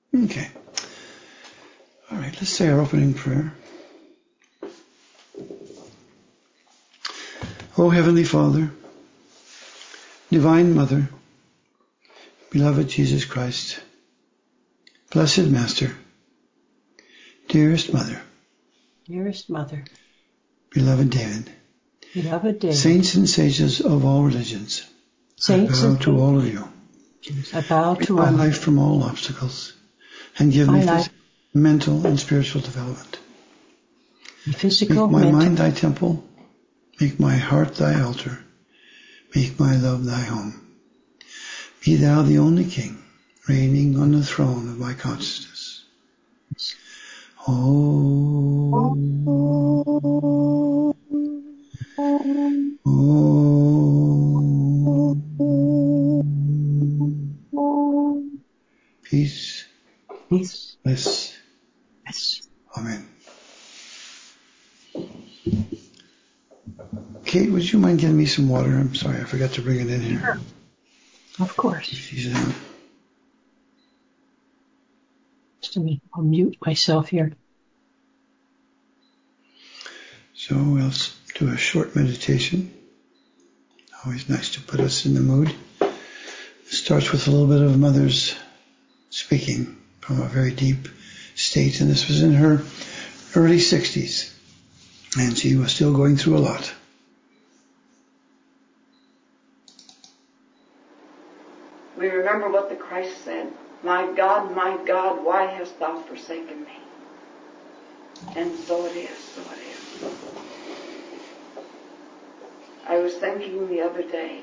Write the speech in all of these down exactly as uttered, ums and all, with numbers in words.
Okay. All right, let's say our opening prayer. O Heavenly Father, Divine Mother, beloved Jesus Christ, Blessed Master, dearest Mother, dearest Mother, beloved David, beloved David, saints and sages of all religions, saints I bow and to all of you. I bow Free to my all. life from all obstacles, and give My me life. physical, mental, and spiritual development. Physical, Make my mental, mind thy temple, make my heart thy altar, make my love thy home. Be thou the only King, reigning on the throne of my consciousness. Oh, oh, peace, peace, bliss, yes. amen. Kate, would you mind getting me some water? I'm sorry, I forgot to bring it in here. Sure. Of course. She's out. Just a minute, I'll mute myself here. So we'll do a short meditation. Always nice to put us in the mood. It starts with a little bit of Mother's speaking from a very deep state, and this was in her early sixties, and she was still going through a lot. We remember what the Christ said, "My God, my God, why hast thou forsaken me?" And so it is, so it is. I was thinking the other day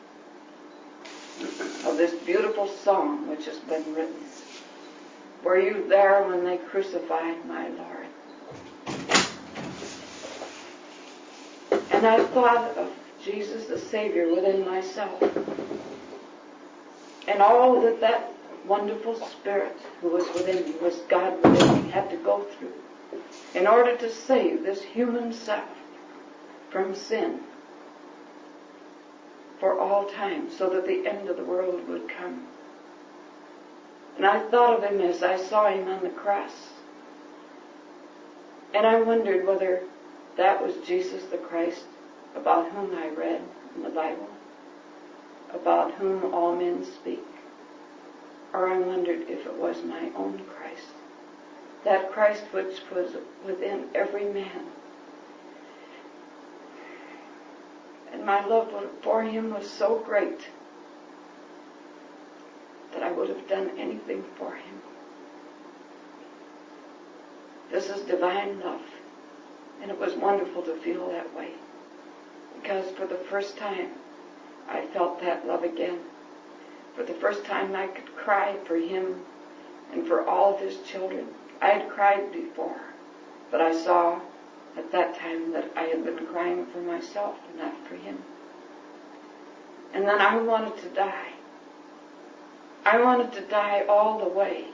of this beautiful song which has been written. Were you there when they crucified my Lord? And I thought of Jesus the Savior within myself, and all that that wonderful Spirit who was within me, was God within me, had to go through in order to save this human self from sin for all time, so that the end of the world would come. And I thought of him as I saw him on the cross, and I wondered whether that was Jesus the Christ, about whom I read in the Bible, about whom all men speak. Or I wondered if it was my own Christ, that Christ which was within every man. And my love for him was so great that I would have done anything for him. This is divine love, and it was wonderful to feel that way, because for the first time I felt that love again. For the first time I could cry for him and for all of his children. I had cried before, but I saw at that time that I had been crying for myself and not for him. And then I wanted to die. I wanted to die all the way.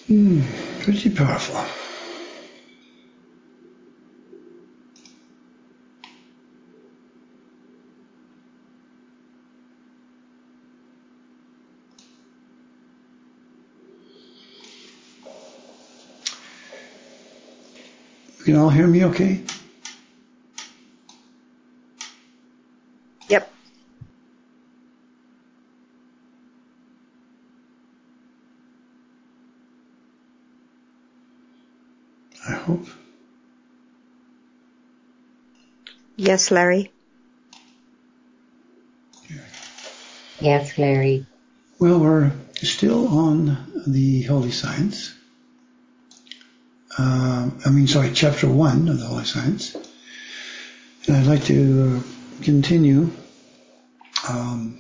Hmm, pretty powerful. You can all hear me okay? Yep. I hope. Yes, Larry. Yes, Larry. Well, we're still on the Holy Science. Uh, I mean, sorry, chapter one of the Holy Science. And I'd like to uh, continue. Um,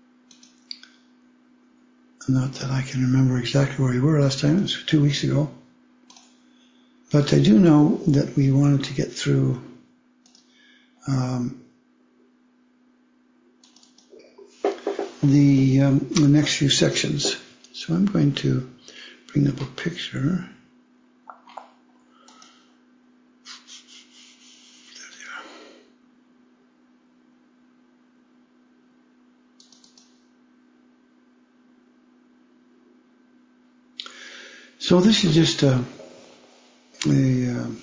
not that I can remember exactly where we were last time. It was two weeks ago. But I do know that we wanted to get through um, the, um, the next few sections. So I'm going to bring up a picture. So this is just a, a, um,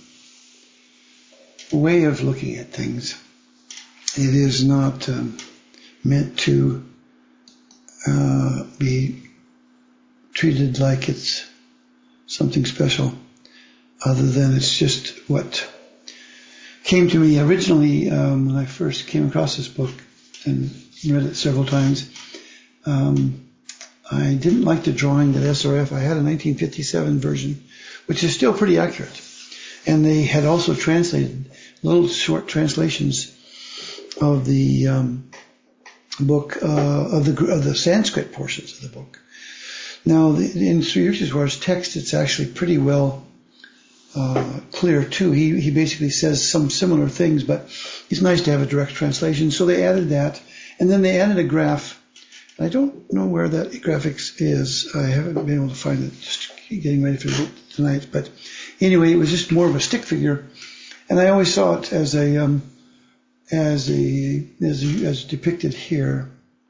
way of looking at things. It is not um, meant to uh, be treated like it's something special, other than it's just what came to me originally um, when I first came across this book and read it several times. Um, I didn't like the drawing that S R F, I had a nineteen fifty-seven version, which is still pretty accurate. And they had also translated little short translations of the um, book, uh, of the of the Sanskrit portions of the book. Now, the, in Sri Yukteswar's text, it's actually pretty well uh, clear too. He he basically says some similar things, but it's nice to have a direct translation. So they added that, and then they added a graph. I don't know where that graphics is. I haven't been able to find it, just getting ready for it tonight. But anyway, it was just more of a stick figure, and I always saw it as a um, as a as as depicted here,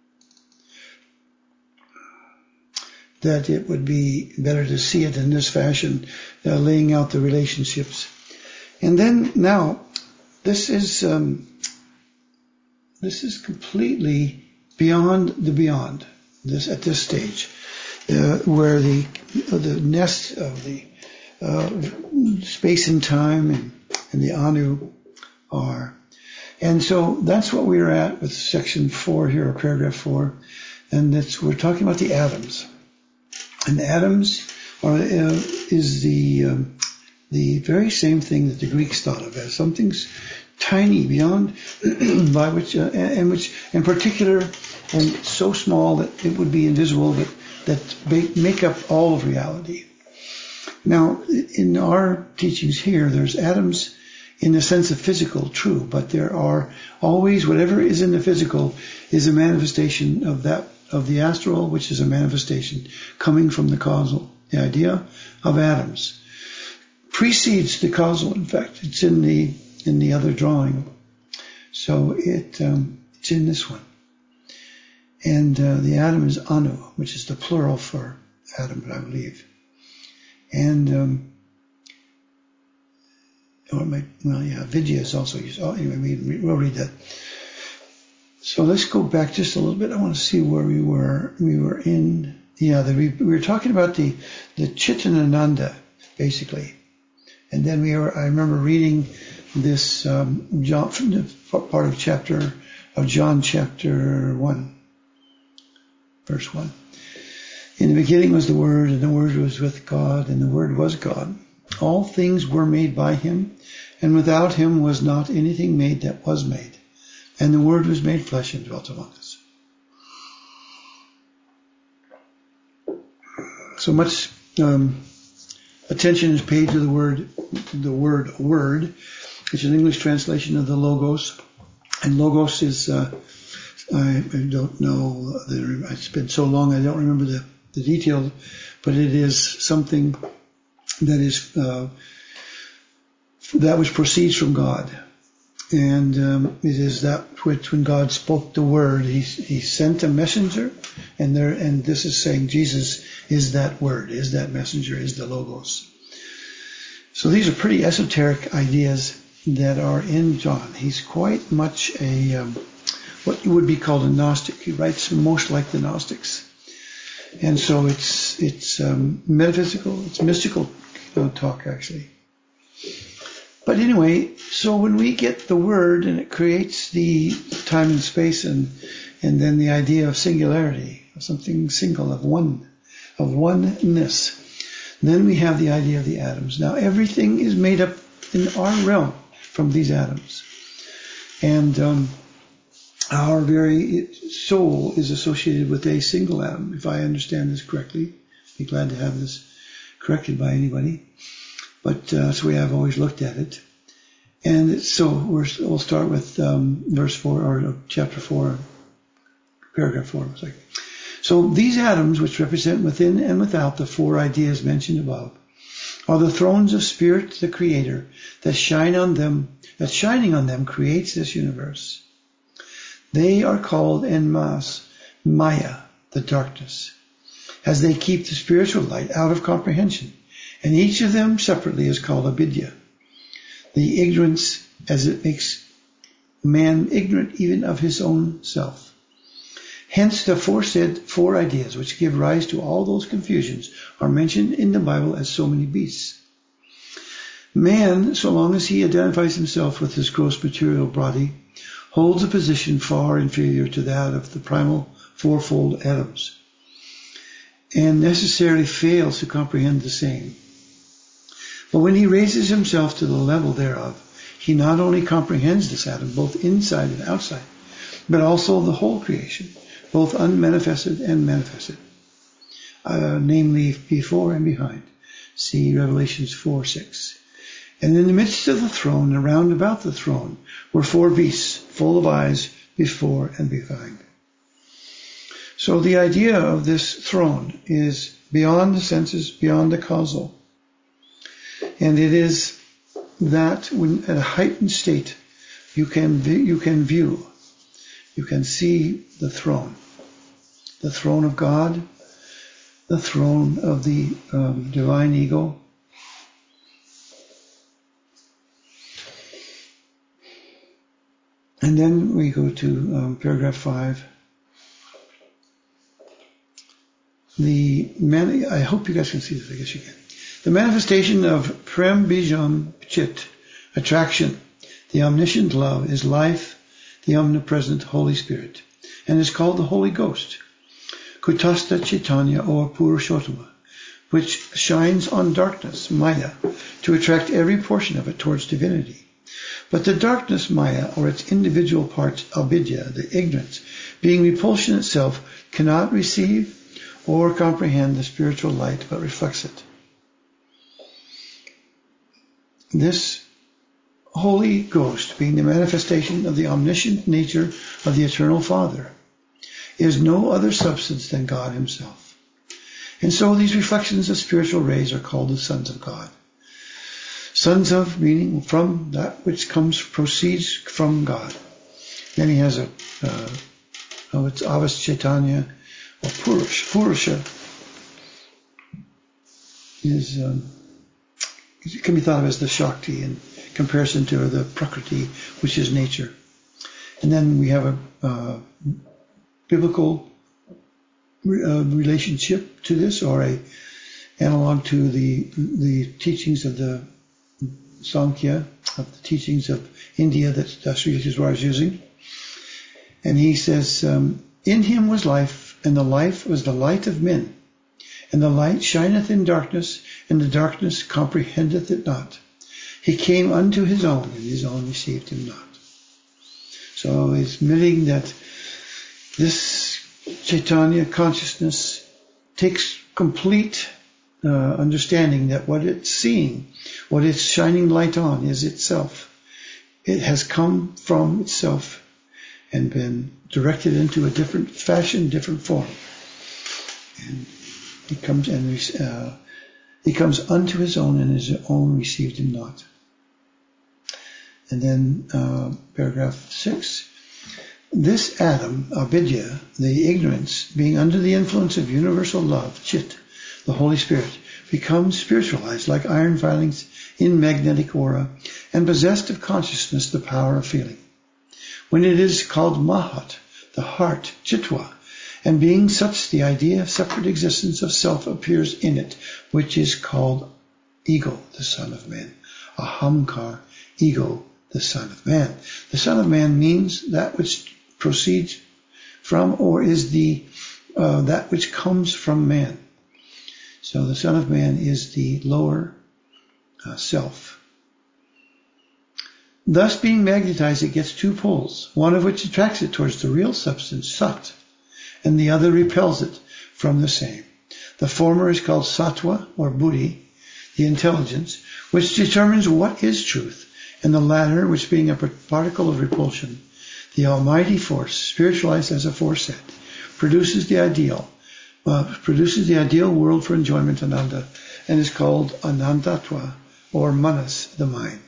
that it would be better to see it in this fashion, uh, laying out the relationships. And then now, this is um, this is completely beyond the beyond. This at this stage, uh, where the the nest of the uh, space and time and, and the Anu are. And so that's what we're at with section four here, or paragraph four, and that's we're talking about the atoms. And the atoms are uh, is the um, the very same thing that the Greeks thought of as something tiny beyond, by which uh, and which in particular and so small that it would be invisible, but that make up all of reality. Now, in our teachings here, there's atoms in the sense of physical, true, but there are always, whatever is in the physical is a manifestation of that, of the astral, which is a manifestation coming from the causal. The idea of atoms precedes the causal. In fact, it's in the in the other drawing, so it um, it's in this one. And uh, the atom is Anu, which is the plural for atom, I believe. And um, or my, well, yeah, Vidya is also used. Oh, anyway, we, we'll read that. So let's go back just a little bit. I want to see where we were. We were in, yeah, the, we, we were talking about the the Chitanananda, basically. And then we were, I remember reading this um, John, from the part of chapter of John, chapter one, verse one. In the beginning was the Word, and the Word was with God, and the Word was God. All things were made by Him, and without Him was not anything made that was made. And the Word was made flesh and dwelt among us. So much um, attention is paid to the word, the word "word," which is an English translation of the logos. And logos is, uh, I, I don't know, it's been so long I don't remember the, the details, but it is something that is uh, that which proceeds from God. And um, it is that which, when God spoke the word, he, he sent a messenger, and there, and this is saying Jesus is that word, is that messenger, is the Logos. So these are pretty esoteric ideas that are in John. He's quite much a um, what would be called a Gnostic. He writes most like the Gnostics, and so it's it's um, metaphysical, it's mystical uh, talk actually. But anyway, so when we get the word and it creates the time and space and and then the idea of singularity, of something single, of one, of oneness, then we have the idea of the atoms. Now everything is made up in our realm from these atoms. And um, our very soul is associated with a single atom, if I understand this correctly. I'd be glad to have this corrected by anybody. But uh, that's the way I've always looked at it. And it's, so we're, we'll start with um, verse four, or chapter four, paragraph four. Like. So these atoms, which represent within and without the four ideas mentioned above, are the thrones of Spirit, the Creator, that shine on them, that shining on them creates this universe. They are called en masse Maya, the darkness, as they keep the spiritual light out of comprehension. And each of them separately is called avidya, the ignorance, as it makes man ignorant even of his own self. Hence the aforesaid four ideas which give rise to all those confusions are mentioned in the Bible as so many beasts. Man, so long as he identifies himself with his gross material body, holds a position far inferior to that of the primal fourfold atoms, and necessarily fails to comprehend the same. But when he raises himself to the level thereof, he not only comprehends this atom, both inside and outside, but also the whole creation, both unmanifested and manifested, uh, namely before and behind. See Revelations four six. And in the midst of the throne, and round about the throne, were four beasts, full of eyes before and behind. So the idea of this throne is beyond the senses, beyond the causal. And it is that when at a heightened state, you can you can view, you can see the throne, the throne of God, the throne of the um, divine ego. And then we go to um, paragraph five. The man, I hope you guys can see this. I guess you can. The manifestation of Prem Bijam Chit, attraction, the omniscient love, is life, the omnipresent Holy Spirit, and is called the Holy Ghost, Kutastha Chaitanya or Purushottama, which shines on darkness, Maya, to attract every portion of it towards divinity. But the darkness, Maya, or its individual parts, avidya, the ignorance, being repulsion itself, cannot receive or comprehend the spiritual light, but reflects it. This Holy Ghost, being the manifestation of the omniscient nature of the Eternal Father, is no other substance than God himself. And so these reflections of spiritual rays are called the sons of God. Sons of, meaning from that which comes, proceeds from God. Then he has a, uh, oh, it's Avas Chaitanya, or Purush. Purusha is, um, it can be thought of as the Shakti in comparison to the Prakriti, which is nature. And then we have a uh, biblical re- uh, relationship to this, or a analog to the the teachings of the Samkhya, of the teachings of India that Sri Yukteswar is using. And he says, um, in him was life, and the life was the light of men. And the light shineth in darkness, and the darkness comprehendeth it not. He came unto his own, and his own received him not. So he's admitting that this Chaitanya consciousness takes complete uh, understanding that what it's seeing, what it's shining light on, is itself. It has come from itself and been directed into a different fashion, different form. And He comes and uh, he comes unto his own, and his own received him not. And then uh, paragraph six. This Adam, avidya, the ignorance, being under the influence of universal love, chit, the Holy Spirit, becomes spiritualized like iron filings in magnetic aura, and possessed of consciousness, the power of feeling. When it is called mahat, the heart, chitwa, and being such, the idea of separate existence of self appears in it, which is called ego, the son of man. Ahamkar, ego, the son of man. The son of man means that which proceeds from, or is the uh, that which comes from man. So the son of man is the lower uh, self. Thus, being magnetized, it gets two poles, one of which attracts it towards the real substance, sat, and the other repels it from the same. The former is called sattva, or buddhi, the intelligence, which determines what is truth, and the latter, which being a particle of repulsion, the almighty force, spiritualized as aforesaid, produces the ideal, uh, produces the ideal world for enjoyment, ananda, and is called anantatva, or manas, the mind.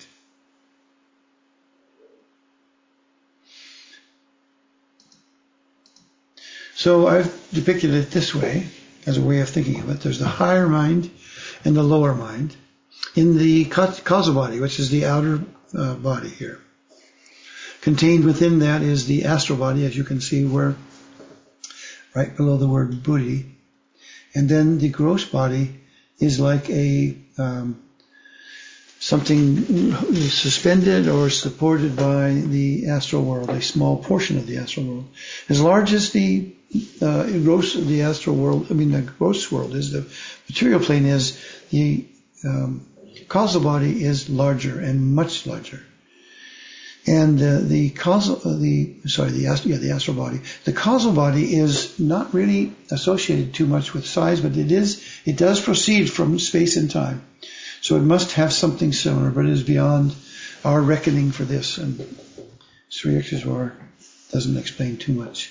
So I've depicted it this way, as a way of thinking of it. There's the higher mind and the lower mind in the causal body, which is the outer uh, body here. Contained within that is the astral body, as you can see, where right below the word buddhi. And then the gross body is like a um, something suspended or supported by the astral world, a small portion of the astral world. As large as the uh, gross, the astral world, I mean the gross world is, the material plane is, the um, causal body is larger and much larger. And uh, the causal, uh, the sorry, the astral, yeah, the astral body. The causal body is not really associated too much with size, but it is, it does proceed from space and time. So it must have something similar, but it is beyond our reckoning for this. And Sri Yukteswar doesn't explain too much.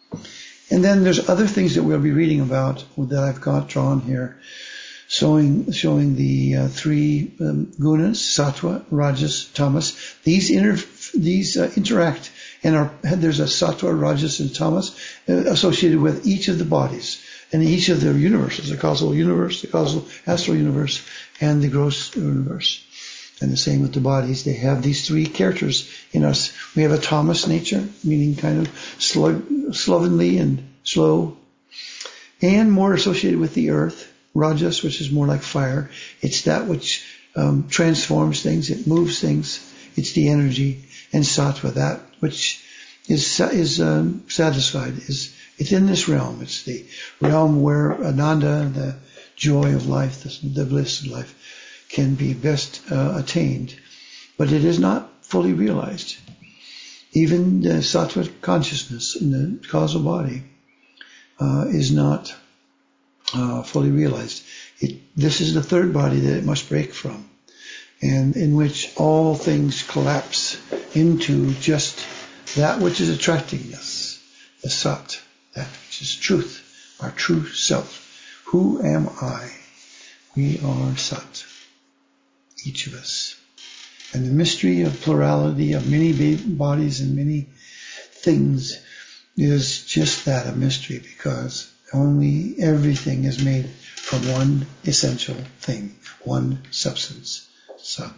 And then there's other things that we'll be reading about that I've got drawn here, showing showing the uh, three um, gunas, sattva, rajas, tamas. These inter, these uh, interact, and are, there's a sattva, rajas, and tamas uh, associated with each of the bodies and each of the universes, the causal universe, the causal astral universe, and the gross universe. And the same with the bodies. They have these three characters in us. We have a tamas nature, meaning kind of slug, slovenly and slow, and more associated with the earth. Rajas, which is more like fire. It's that which um, transforms things. It moves things. It's the energy. And sattva, that which is is um, satisfied, is it's in this realm. It's the realm where ananda, the joy of life, the, the bliss of life, can be best uh, attained. But it is not fully realized. Even the sattva consciousness in the causal body uh, is not Uh, fully realized. It, this is the third body that it must break from, and in which all things collapse into just that which is attracting us, the sat, that which is truth, our true self. Who am I? We are sat, each of us. And the mystery of plurality, of many bodies and many things, is just that, a mystery, because only everything is made from one essential thing, one substance, Sat.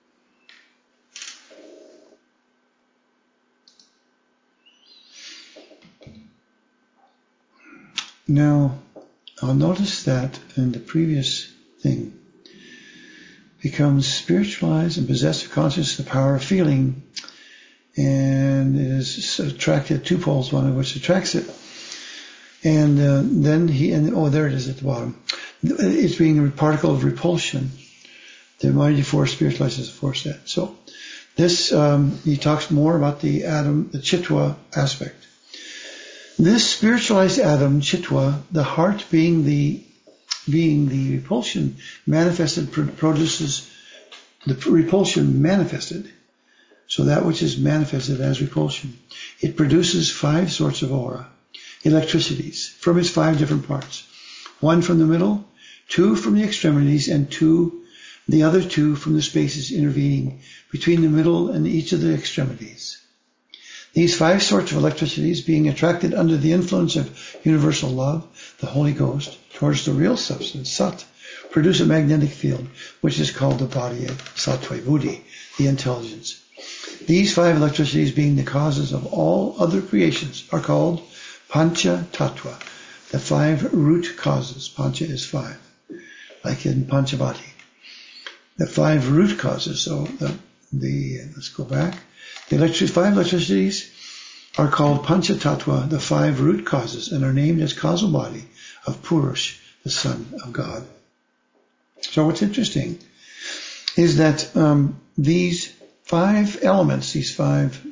Now, I'll notice that in the previous thing, becomes spiritualized and possessed of consciousness, the power of feeling, and it is attracted, two poles, one of which attracts it. And uh, then he, and oh, there it is at the bottom. It's being a particle of repulsion. The mighty force spiritualizes the force that. So this, um, he talks more about the atom, the chitwa aspect. This spiritualized atom, chitwa, the heart being the being the repulsion manifested, produces the repulsion manifested. So that which is manifested as repulsion, it produces five sorts of aura, electricities, from its five different parts. one from the middle, two from the extremities, and two, the other two from the spaces intervening between the middle and each of the extremities. These five sorts of electricities, being attracted under the influence of universal love, the Holy Ghost, towards the real substance, Sat, produce a magnetic field, which is called the body of Sattva Buddhi, the intelligence. These five electricities, being the causes of all other creations, are called Pancha Tattva, the five root causes. Pancha is five, like in Panchavati. The five root causes. So the, the let's go back. The electric, five electricities are called Pancha Tattva, the five root causes, and are named as causal body of Purush, the Son of God. So what's interesting is that um, these five elements, these five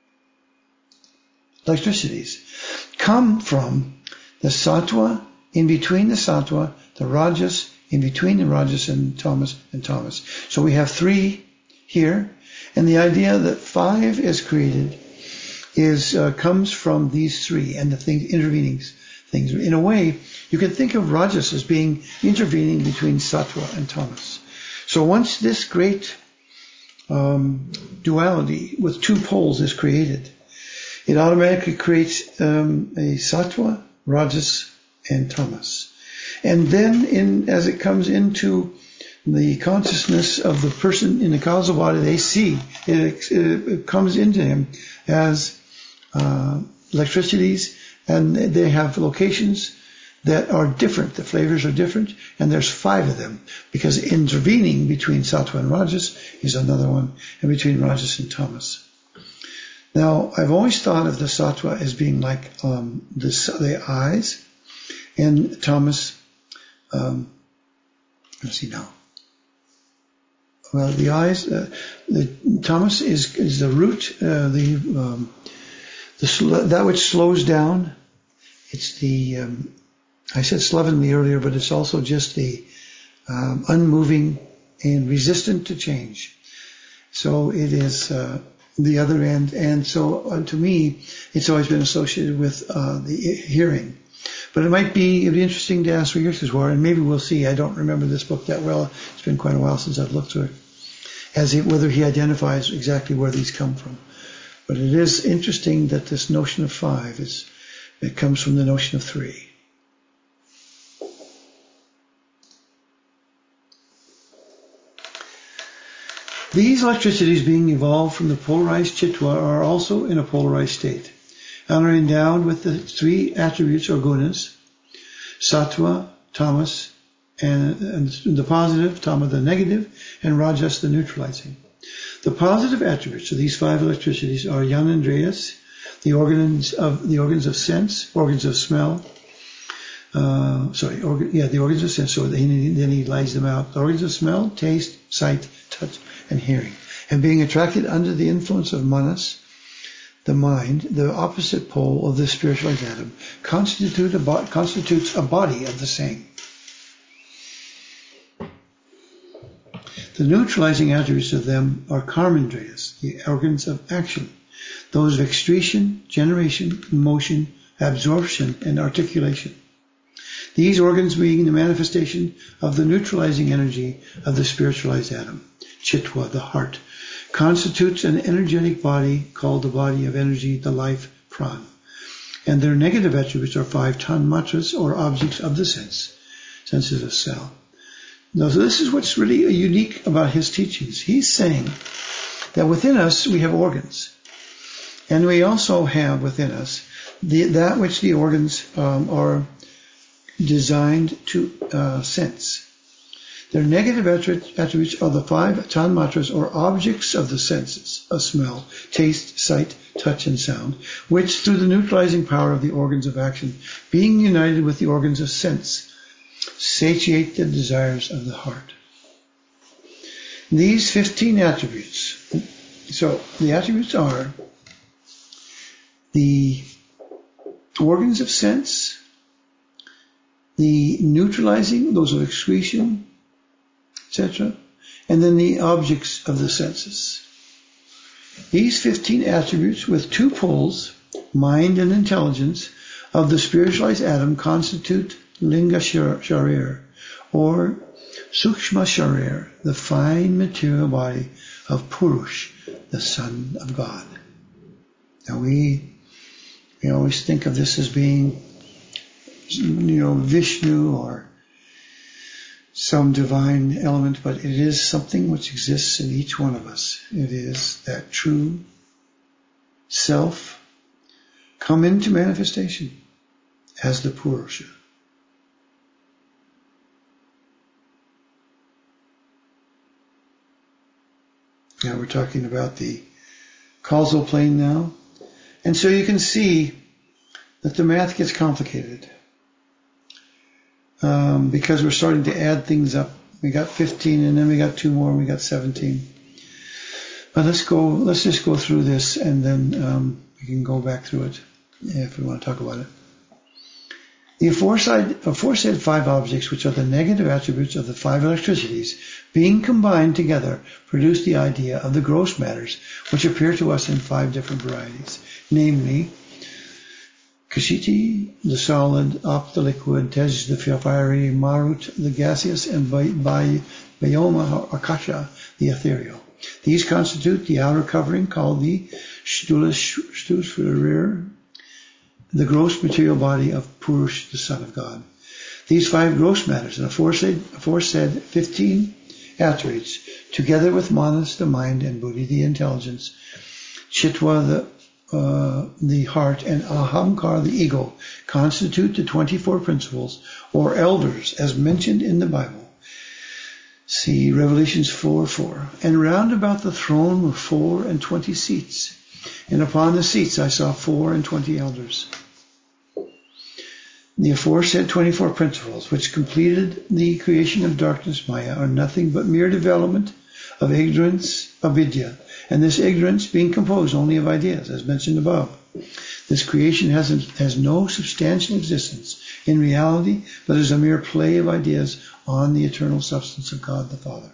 electricities, come from the Sattva, in between the Sattva, the Rajas, in between the Rajas and Tamas and Tamas. So we have three here, and the idea that five is created is uh, comes from these three and the things, intervening things. In a way, you can think of Rajas as being intervening between Sattva and Tamas. So once this great um, duality with two poles is created, it automatically creates um, a Sattva, Rajas, and Tamas. And then in, as it comes into the consciousness of the person in the causal body, they see, it, it, it comes into him as uh, electricities, and they have locations that are different. The flavors are different, and there's five of them, because intervening between Sattva and Rajas is another one, and between Rajas and Tamas. Now, I've always thought of the Sattva as being like um, the, the eyes, and Tamas, um, let's see now. Well, the eyes, uh, the Tamas is is the root, uh, the um, the sl- that which slows down. It's the um, I said slovenly earlier, but it's also just the um, unmoving and resistant to change. So it is uh, the other end, and so uh, to me, it's always been associated with uh, the hearing. But it might be, it'd be interesting to ask where yours were, and maybe we'll see. I don't remember this book that well. It's been quite a while since I've looked through it, as he, whether he identifies exactly where these come from. But it is interesting that this notion of five is, it comes from the notion of three. These electricities being evolved from the polarized Chitwa are also in a polarized state, and are endowed with the three attributes or gunas, Sattva, Tamas, and, and the positive, Tama the negative, and Rajas the neutralizing. The positive attributes of these five electricities are Yanandriyas, the organs of the organs of sense, organs of smell. Uh, sorry, organ, yeah, the organs of sense. So then he, then he lays them out: the organs of smell, taste, sight, touch, and hearing. And being attracted under the influence of manas, the mind, the opposite pole of the spiritualized atom, constitute a bo- constitutes a body of the same. The neutralizing attributes of them are karmendriyas, the organs of action, those of excretion, generation, motion, absorption, and articulation. These organs being the manifestation of the neutralizing energy of the spiritualized atom, Chitwa, the heart, constitutes an energetic body called the body of energy, the life, Pran. And their negative attributes are five tanmatras, or objects of the sense, senses of cell. Now, so this is what's really unique about his teachings. He's saying that within us we have organs, and we also have within us the, that which the organs um, are designed to uh, sense. Their negative attributes are the five tanmatras, or objects of the senses of smell, taste, sight, touch, and sound, which, through the neutralizing power of the organs of action, being united with the organs of sense, satiate the desires of the heart. These fifteen attributes, so the attributes are the organs of sense, the neutralizing, those of excretion, et cetera, and then the objects of the senses. These fifteen attributes with two poles, mind and intelligence, of the spiritualized atom constitute Linga Sharir, or Sukshma Sharir, the fine material body of Purush, the Son of God. Now we we always think of this as being, you know, Vishnu or some divine element, but it is something which exists in each one of us. It is that true self come into manifestation as the Purusha. Now we're talking about the causal plane now. And so you can see that the math gets complicated um, because we're starting to add things up. We got fifteen and then we got two more and we got seventeen. But let's go, let's just go through this and then um, we can go back through it if we want to talk about it. The aforesaid, aforesaid five objects, which are the negative attributes of the five electricities, being combined together, produce the idea of the gross matters, which appear to us in five different varieties, namely, Kashiti, the solid, Ap, the liquid, Tej, the fiery, Marut, the gaseous, and Bayoma, Akasha, the ethereal. These constitute the outer covering called the Shtushvarir, the gross material body of Purush, the Son of God. These five gross matters and aforesaid, aforesaid fifteen attributes, together with Manas, the mind, and Buddhi, the intelligence, Chitwa, the, uh, the heart, and Ahamkar, the ego, constitute the twenty-four principles, or elders, as mentioned in the Bible. See Revelations four four. And round about the throne were four and twenty seats, and upon the seats I saw four and twenty elders. The aforesaid twenty-four principles, which completed the creation of darkness, Maya, are nothing but mere development of ignorance, avidya, and this ignorance being composed only of ideas, as mentioned above. This creation has, has no substantial existence in reality, but is a mere play of ideas on the eternal substance of God the Father.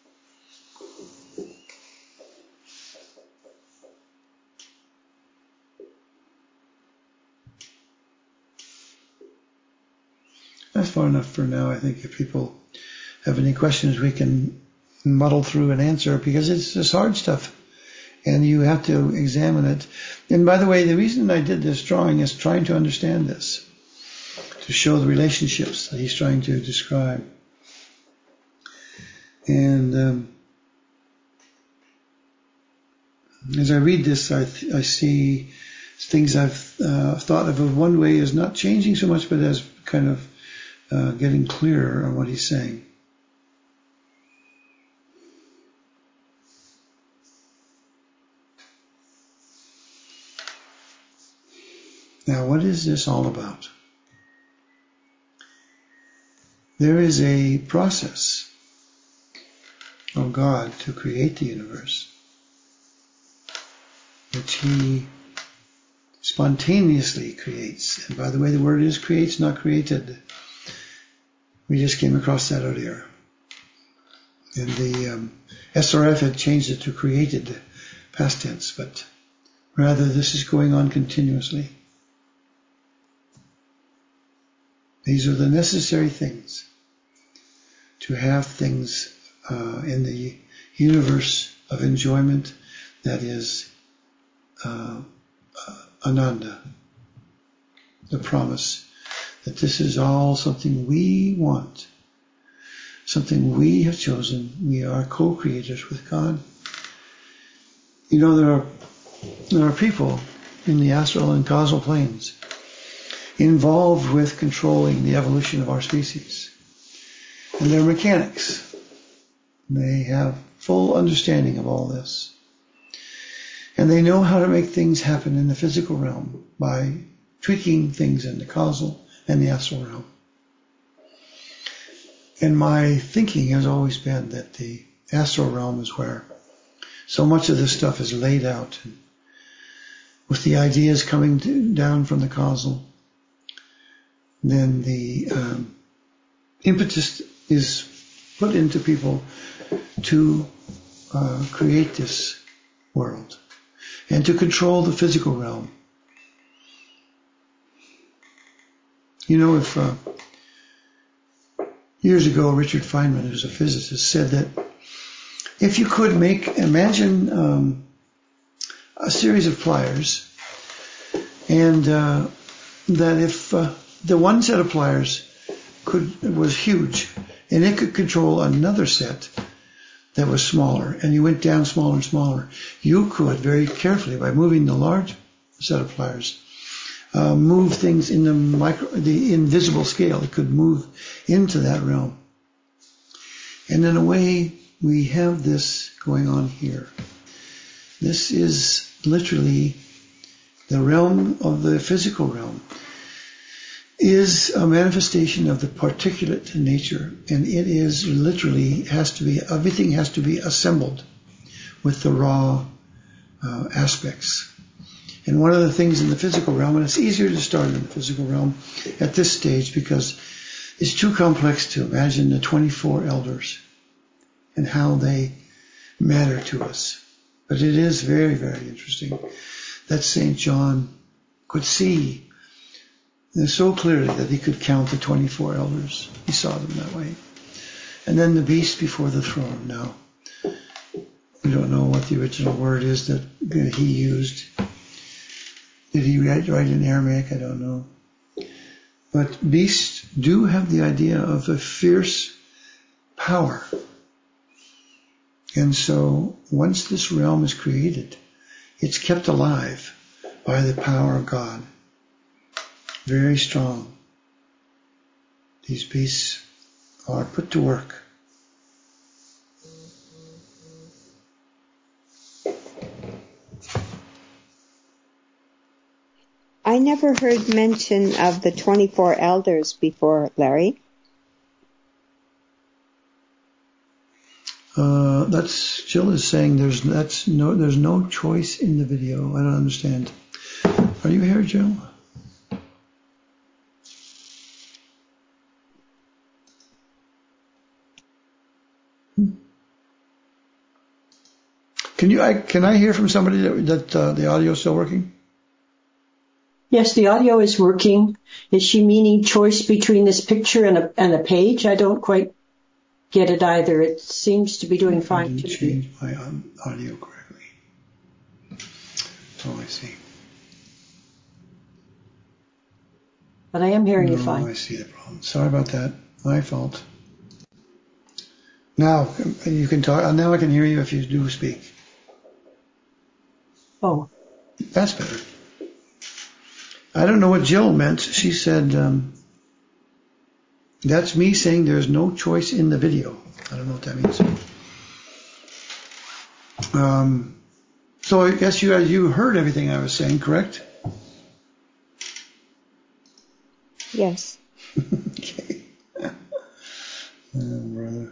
That's far enough for now. I think if people have any questions, we can muddle through and answer, because it's just hard stuff and you have to examine it. And by the way, the reason I did this drawing is trying to understand this, to show the relationships that he's trying to describe. And um, as I read this, I, th- I see things I've uh, thought of one way as not changing so much, but as kind of uh, getting clearer on what he's saying. Now, what is this all about? There is a process of God to create the universe, which he spontaneously creates. And by the way, the word is creates, not created. We just came across that earlier. And the um, S R F had changed it to created, past tense, but rather this is going on continuously. These are the necessary things to have things uh, in the universe of enjoyment that is uh, uh, Ananda, the promise that this is all something we want, something we have chosen. We are co-creators with God. You know, there are there are people in the astral and causal planes involved with controlling the evolution of our species. And they're mechanics. They have full understanding of all this. And they know how to make things happen in the physical realm by tweaking things in the causal and the astral realm. And my thinking has always been that the astral realm is where so much of this stuff is laid out, and with the ideas coming to, down from the causal, then the um, impetus is put into people to uh, create this world and to control the physical realm. You know, if uh, years ago, Richard Feynman, who's a physicist, said that if you could make, imagine um, a series of pliers, and uh, that if uh, the one set of pliers could was huge, and it could control another set that was smaller, and you went down smaller and smaller, you could very carefully, by moving the large set of pliers, uh, move things in the micro, the invisible scale. It could move into that realm. And in a way, we have this going on here. This is literally the realm of the physical realm, is a manifestation of the particulate nature, and it is literally has to be, everything has to be assembled with the raw uh, aspects. And one of the things in the physical realm, and it's easier to start in the physical realm at this stage because it's too complex to imagine the twenty-four elders and how they matter to us. But it is very, very interesting that Saint John could see so clearly that he could count the twenty-four elders. He saw them that way. And then the beast before the throne. Now, we don't know what the original word is that he used. Did he write, write in Aramaic? I don't know. But beasts do have the idea of a fierce power. And so once this realm is created, it's kept alive by the power of God. Very strong. These beasts are put to work. I never heard mention of the twenty-four elders before, Larry. Uh, that's Jill is saying there's that's no there's no choice in the video. I don't understand. Are you here, Jill? Can you? I, can I hear from somebody that, that uh, the audio is still working? Yes, the audio is working. Is she meaning choice between this picture and a, and a page? I don't quite get it either. It seems to be doing fine. I didn't to change me. my um, audio correctly. Oh, I see. But I am hearing you No, fine. I see the problem. Sorry about that. My fault. Now you can talk. Now I can hear you if you do speak. Oh. That's better. I don't know what Jill meant. She said, um, that's me saying there's no choice in the video. I don't know what that means. Um, so I guess you you heard everything I was saying, correct? Yes. Okay. Oh, brother.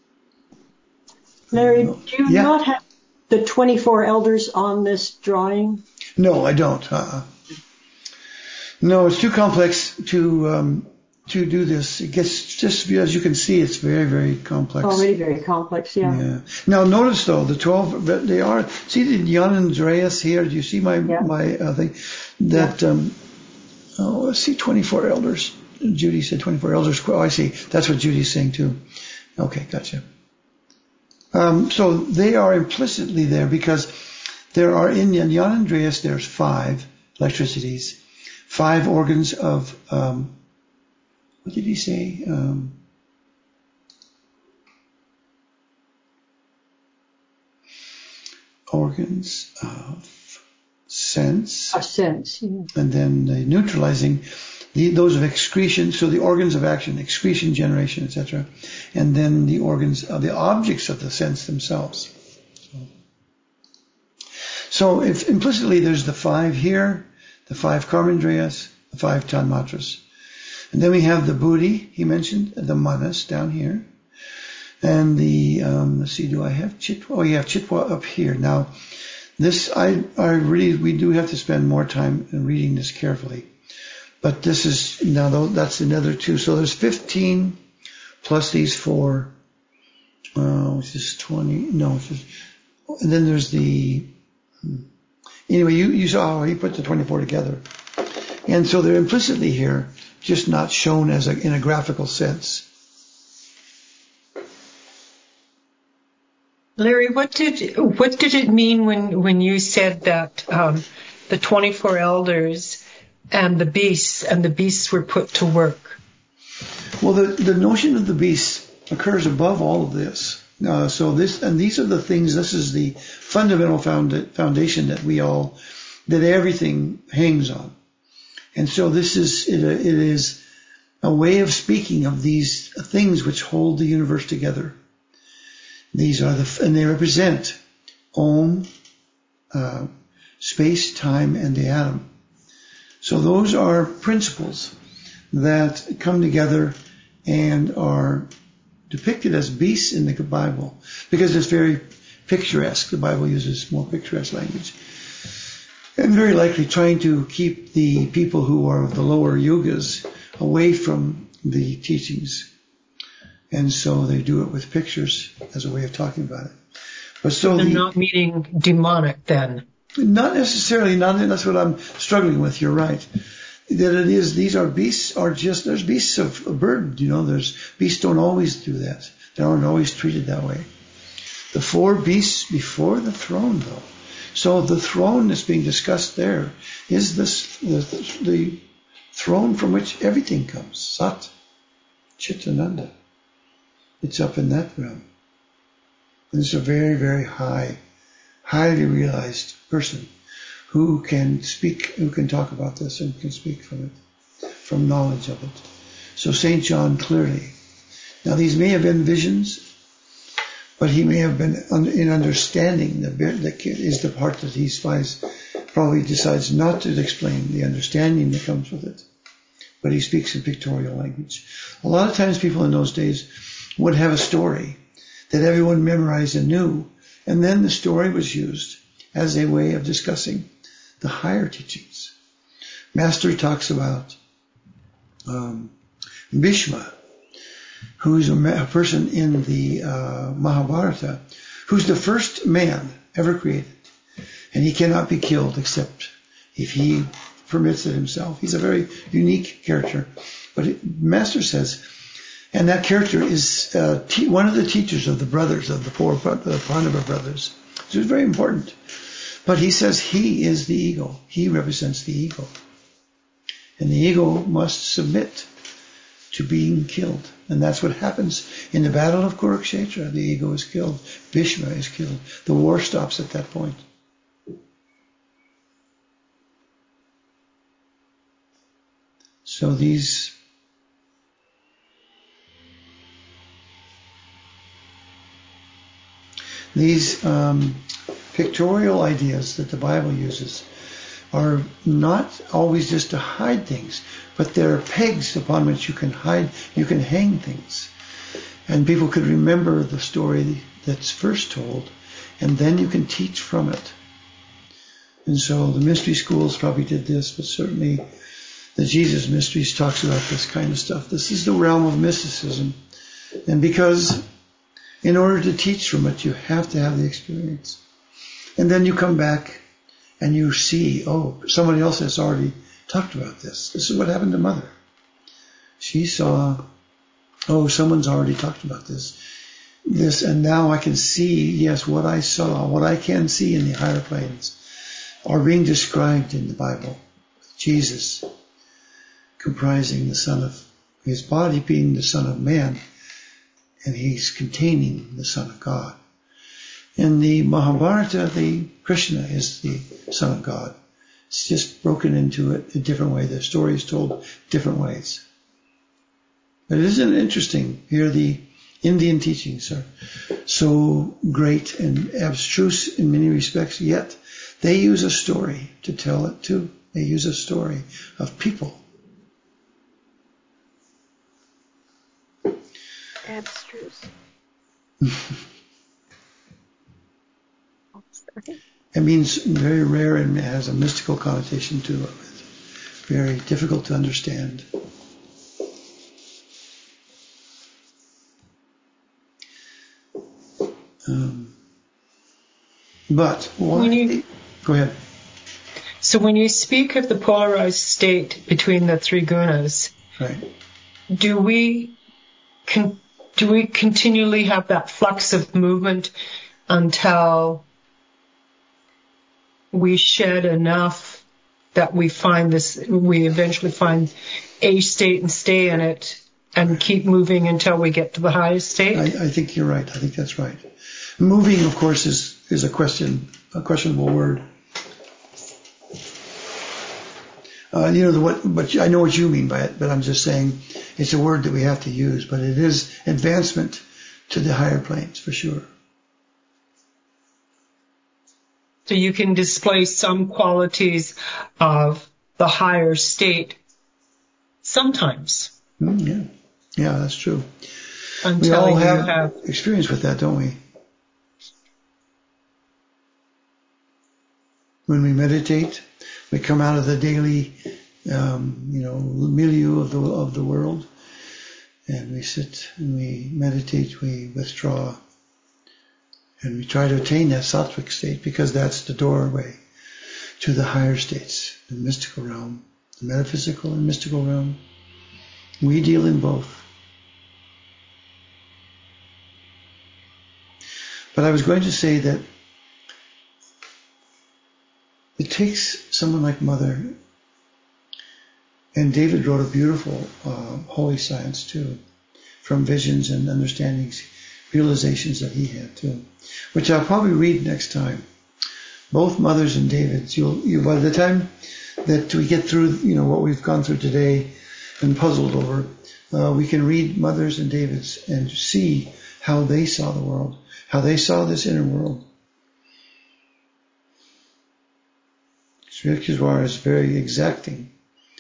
Larry, Uh, do you yeah. not have the twenty-four elders on this drawing? No, I don't. Uh-uh. No, it's too complex to um, to do this. It gets, just as you can see, it's very, very complex. Already very complex, yeah. Yeah. Now notice though, the twelve, they are. See the Jan Andreas here. Do you see my Yeah. my uh, thing? That Yeah. um, oh, let's see, twenty-four elders. Judy said twenty-four elders. Oh, I see. That's what Judy's saying too. Okay, gotcha. Um, so they are implicitly there because there are in Jan Andreas. There's five electricities. Five organs of, um, what did he say? Um, organs of sense. A sense. Yeah. And then the neutralizing, the, those of excretion, so the organs of action, excretion, generation, et cetera. And then the organs of the objects of the sense themselves. So, so if implicitly there's the five here, the five Karmendriyas, the five Tanmatras. And then we have the Buddhi, he mentioned, the Manas down here. And the, um, let's see, do I have Chitwa? Oh, you have Chitwa up here. Now, this, I, I really, we do have to spend more time in reading this carefully. But this is, now that's another two. So there's fifteen plus these four, uh, which is twenty, no, it's just, and then there's the, anyway, you, you saw how he put the twenty-four together. And so they're implicitly here, just not shown as a, in a graphical sense. Larry, what did what did it mean when, when you said that um, the twenty-four elders and the beasts and the beasts were put to work? Well, the, the notion of the beasts occurs above all of this. Uh, so this and these are the things. This is the fundamental found, foundation that we all that everything hangs on. And so this is it, it is a way of speaking of these things which hold the universe together. These are the, and they represent Om, uh, space, time, and the atom. So those are principles that come together and are depicted as beasts in the Bible because it's very picturesque. The Bible uses more picturesque language. And very likely trying to keep the people who are of the lower yugas away from the teachings. And so they do it with pictures as a way of talking about it. But so They're the, not meaning demonic then. Not necessarily. Not that's what I'm struggling with. You're right. That it is. These are beasts. Are just there's beasts of a burden. You know, there's beasts don't always do that. They aren't always treated that way. The four beasts before the throne, though. So the throne that's being discussed there is this the, the throne from which everything comes. Sat, Chitananda. It's up in that realm. And it's a very, very high, highly realized person who can speak, who can talk about this and can speak from it, from knowledge of it. So Saint John clearly. Now these may have been visions, but he may have been in understanding. The bit that is the part that he finds, probably decides not to explain the understanding that comes with it. But he speaks in pictorial language. A lot of times people in those days would have a story that everyone memorized and knew, and then the story was used as a way of discussing the higher teachings. Master talks about um, Bhishma, who's a, ma- a person in the uh, Mahabharata, who's the first man ever created, and he cannot be killed except if he permits it himself. He's a very unique character, but it, Master says. And that character is uh, te- one of the teachers of the brothers, of the four, the Pandava brothers. So it's very important. But he says he is the ego. He represents the ego. And the ego must submit to being killed. And that's what happens in the battle of Kurukshetra. The ego is killed. Bhishma is killed. The war stops at that point. So these... These um, pictorial ideas that the Bible uses are not always just to hide things, but they're pegs upon which you can hide, you can hang things. And people could remember the story that's first told, and then you can teach from it. And so the mystery schools probably did this, but certainly the Jesus Mysteries talks about this kind of stuff. This is the realm of mysticism. And because in order to teach from it, you have to have the experience. And then you come back and you see, oh, somebody else has already talked about this. This is what happened to Mother. She saw, oh, someone's already talked about this. This, and now I can see, yes, what I saw, what I can see in the higher planes are being described in the Bible. Jesus comprising the Son of, his body being the Son of Man, and he's containing the Son of God. In the Mahabharata, the Krishna is the Son of God. It's just broken into it a different way. The story is told different ways. But isn't it interesting? Here the Indian teachings are so great and abstruse in many respects, yet they use a story to tell it too. They use a story of people. Abstruse. It means very rare and has a mystical connotation to it. Very difficult to understand. Um, but why? You, go ahead. So when you speak of the polarized state between the three gunas, right. do we con- do we continually have that flux of movement until we shed enough that we find this, we eventually find a state and stay in it and keep moving until we get to the highest state? I, I think you're right. I think that's right. Moving, of course, is, is a question, a questionable word. Uh, you know, the, what, but I know what you mean by it, but I'm just saying it's a word that we have to use, but it is advancement to the higher planes for sure. So you can display some qualities of the higher state sometimes. Mm, yeah. Yeah, that's true. Until we all you have, have experience with that, don't we? When we meditate, we come out of the daily, um, you know, milieu of the of the world, and we sit and we meditate. We withdraw, and we try to attain that sattvic state because that's the doorway to the higher states, the mystical realm, the metaphysical and mystical realm. We deal in both. But I was going to say that it takes someone like Mother, and David wrote a beautiful uh, holy science too, from visions and understandings, realizations that he had too, which I'll probably read next time. Both Mothers and David's. You'll, you by the time that we get through, you know, what we've gone through today and puzzled over, uh, we can read Mothers and David's and see how they saw the world, how they saw this inner world. Sri Yukteswar is very exacting.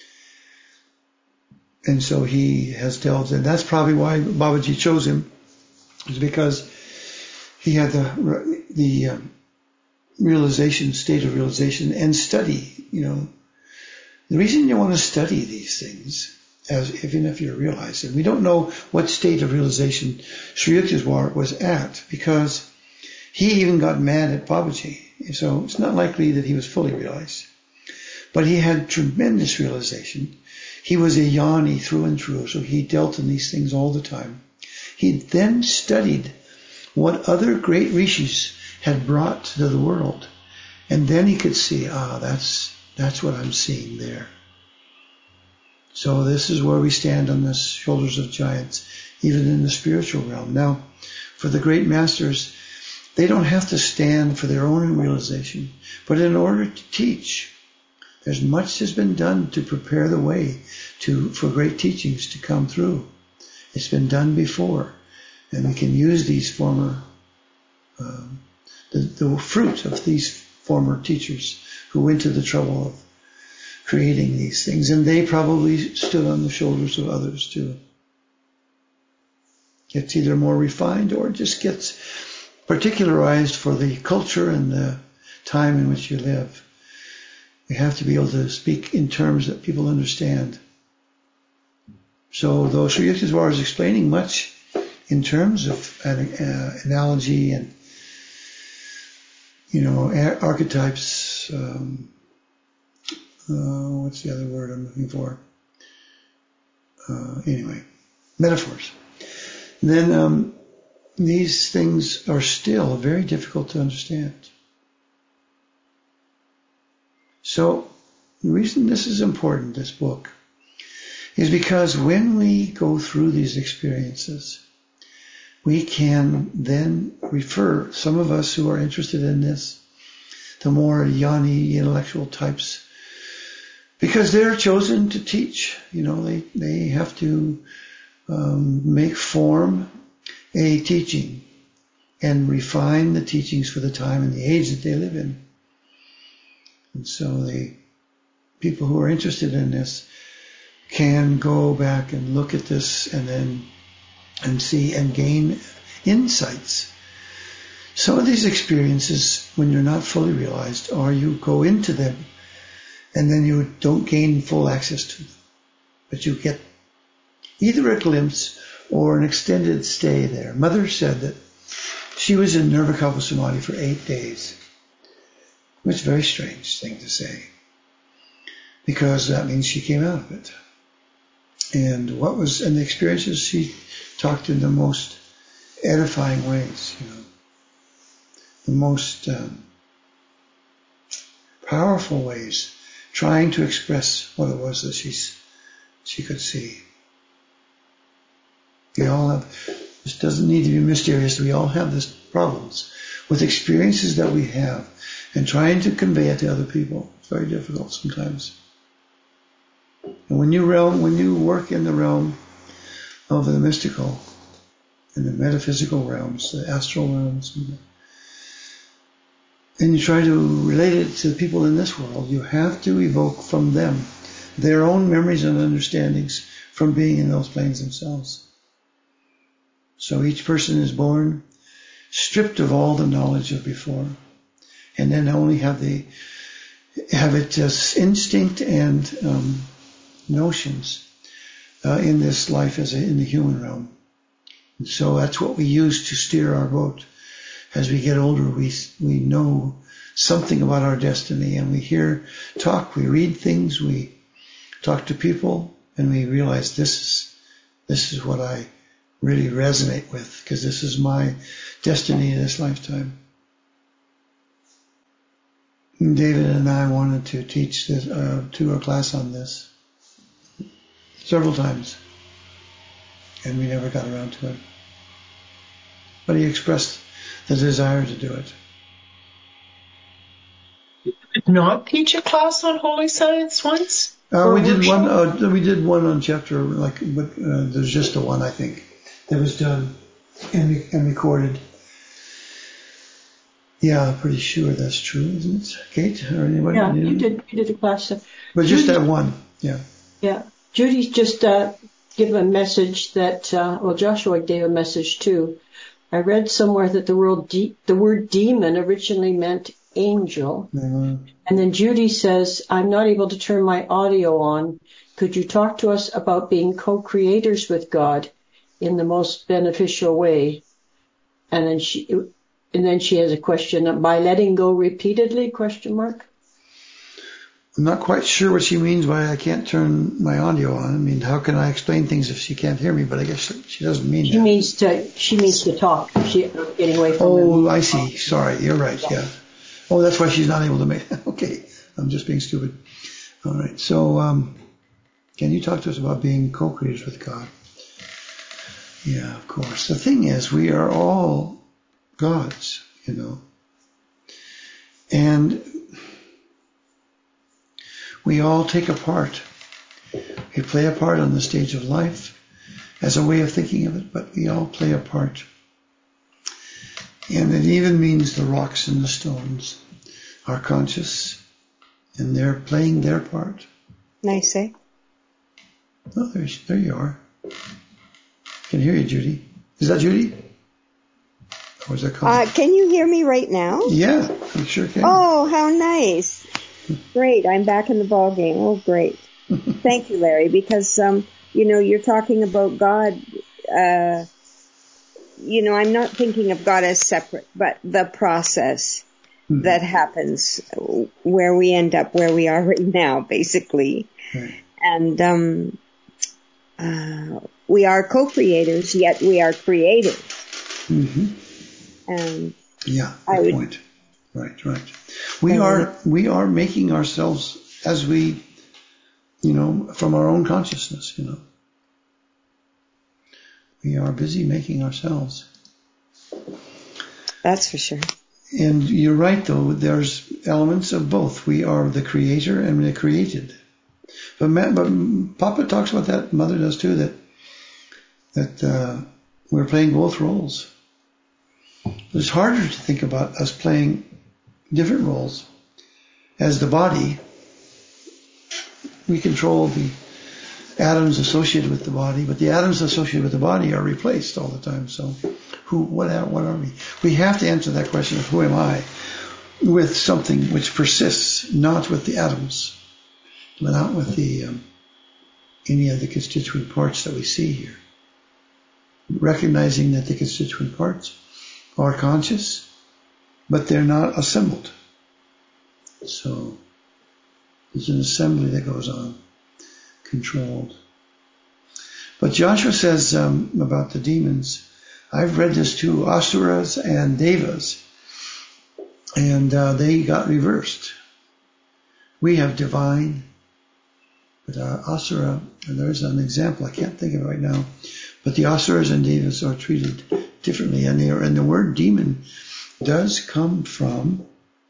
And so he has delved, and that's probably why Babaji chose him, is because he had the the um, realization, state of realization, and study. You know, the reason you want to study these things, as even if you realize it, we don't know what state of realization Sri Yukteswar was at, because he even got mad at Babaji. So it's not likely that he was fully realized. But he had tremendous realization. He was a yoni through and through, so he dealt in these things all the time. He then studied what other great rishis had brought to the world. And then he could see, ah, that's that's what I'm seeing there. So this is where we stand on the shoulders of giants, even in the spiritual realm. Now, for the great masters, they don't have to stand for their own realization, but in order to teach, there's much has been done to prepare the way to for great teachings to come through. It's been done before, and we can use these former, um, the, the fruit of these former teachers who went to the trouble of creating these things, and they probably stood on the shoulders of others too. It's either more refined or it just gets particularized for the culture and the time in which you live. We have to be able to speak in terms that people understand. So though Sri Yukteswar is explaining much in terms of an uh, analogy and, you know, ar- archetypes, um, uh, what's the other word I'm looking for? Uh, anyway, metaphors. And then um, these things are still very difficult to understand. So the reason this is important, this book, is because when we go through these experiences, we can then refer, some of us who are interested in this, the more yoni intellectual types, because they're chosen to teach. You know, they, they have to um, make form a teaching and refine the teachings for the time and the age that they live in. And so the people who are interested in this can go back and look at this and then and see and gain insights. Some of these experiences, when you're not fully realized, or you go into them and then you don't gain full access to them, but you get either a glimpse or an extended stay there. Mother said that she was in Nirvikalpa Samadhi for eight days. It's a very strange thing to say, because that means she came out of it. And what was, and the experiences she talked in the most edifying ways, you know. most um, powerful ways, trying to express what it was that she's, she could see. We all have, this doesn't need to be mysterious, we all have this problems with experiences that we have and trying to convey it to other people. It's very difficult sometimes. And when you realm, when you work in the realm of the mystical, in the metaphysical realms, the astral realms, and, the, and you try to relate it to the people in this world, you have to evoke from them their own memories and understandings from being in those planes themselves. So each person is born stripped of all the knowledge of before, and then only have the have it as instinct and um, notions uh, in this life as a, in the human realm. And so that's what we use to steer our boat. As we get older, we we know something about our destiny, and we hear talk, we read things, we talk to people, and we realize this is this is what I really resonate with, because this is my destiny in this lifetime. And David and I wanted to teach this, uh, to a class on this several times, and we never got around to it. But he expressed the desire to do it. You did not teach a class on holy science once? Uh, we did one. Uh, we did one on chapter, like, but uh, there's just the one I think that was done and, and recorded. Yeah, I'm pretty sure that's true, isn't it, Kate, or anybody? Yeah, you did. You did a class. But just that one, yeah. Yeah, Judy just uh, gave a message that. Uh, well, Joshua gave a message too. I read somewhere that the word de- the word demon originally meant angel. Mm-hmm. And then Judy says, I'm not able to turn my audio on. Could you talk to us about being co-creators with God in the most beneficial way? And then she, and then she has a question, by letting go repeatedly, question mark? I'm not quite sure what she means by I can't turn my audio on. I mean, how can I explain things if she can't hear me? But I guess she doesn't mean she that. Means to, she means to talk. She, getting away from Oh, her. I see. Sorry. You're right. Yeah. Oh, that's why she's not able to make it. Okay. I'm just being stupid. All right. So, um, can you talk to us about being co-creators with God? Yeah, of course. The thing is, we are all gods, you know. And we all take a part. We play a part on the stage of life as a way of thinking of it, but we all play a part. And it even means the rocks and the stones are conscious, and they're playing their part. Nice, eh? Oh, there, there you are. I can hear you, Judy. Is that Judy? Or is that Colin? Uh, can you hear me right now? Yeah, I sure can. Oh, how nice. Great. I'm back in the ball game. Oh, great. Thank you, Larry, because, um, you know, you're talking about God. Uh, you know, I'm not thinking of God as separate, but the process mm-hmm. that happens where we end up where we are right now, basically. Right. And um, uh, we are co-creators, yet we are creators. Mm-hmm. And yeah, good I would, point. Right, right. We um, are we are making ourselves as we, you know, from our own consciousness, you know. We are busy making ourselves. That's for sure. And you're right, though. There's elements of both. We are the creator and the created. But, but Papa talks about that. Mother does too. That that uh, we're playing both roles. It's harder to think about us playing different roles. As the body, we control the atoms associated with the body, but the atoms associated with the body are replaced all the time. So, who, what, what are we? We have to answer that question of who am I, with something which persists, not with the atoms, but not with the um, any of the constituent parts that we see here. Recognizing that the constituent parts are conscious, but they're not assembled. So, there's an assembly that goes on. Controlled. But Joshua says um, about the demons, I've read this too, Asuras and Devas and uh, they got reversed. We have divine, but uh, Asura, and there's an example, I can't think of it right now, but the Asuras and Devas are treated differently, and, they are, and the word demon does come from,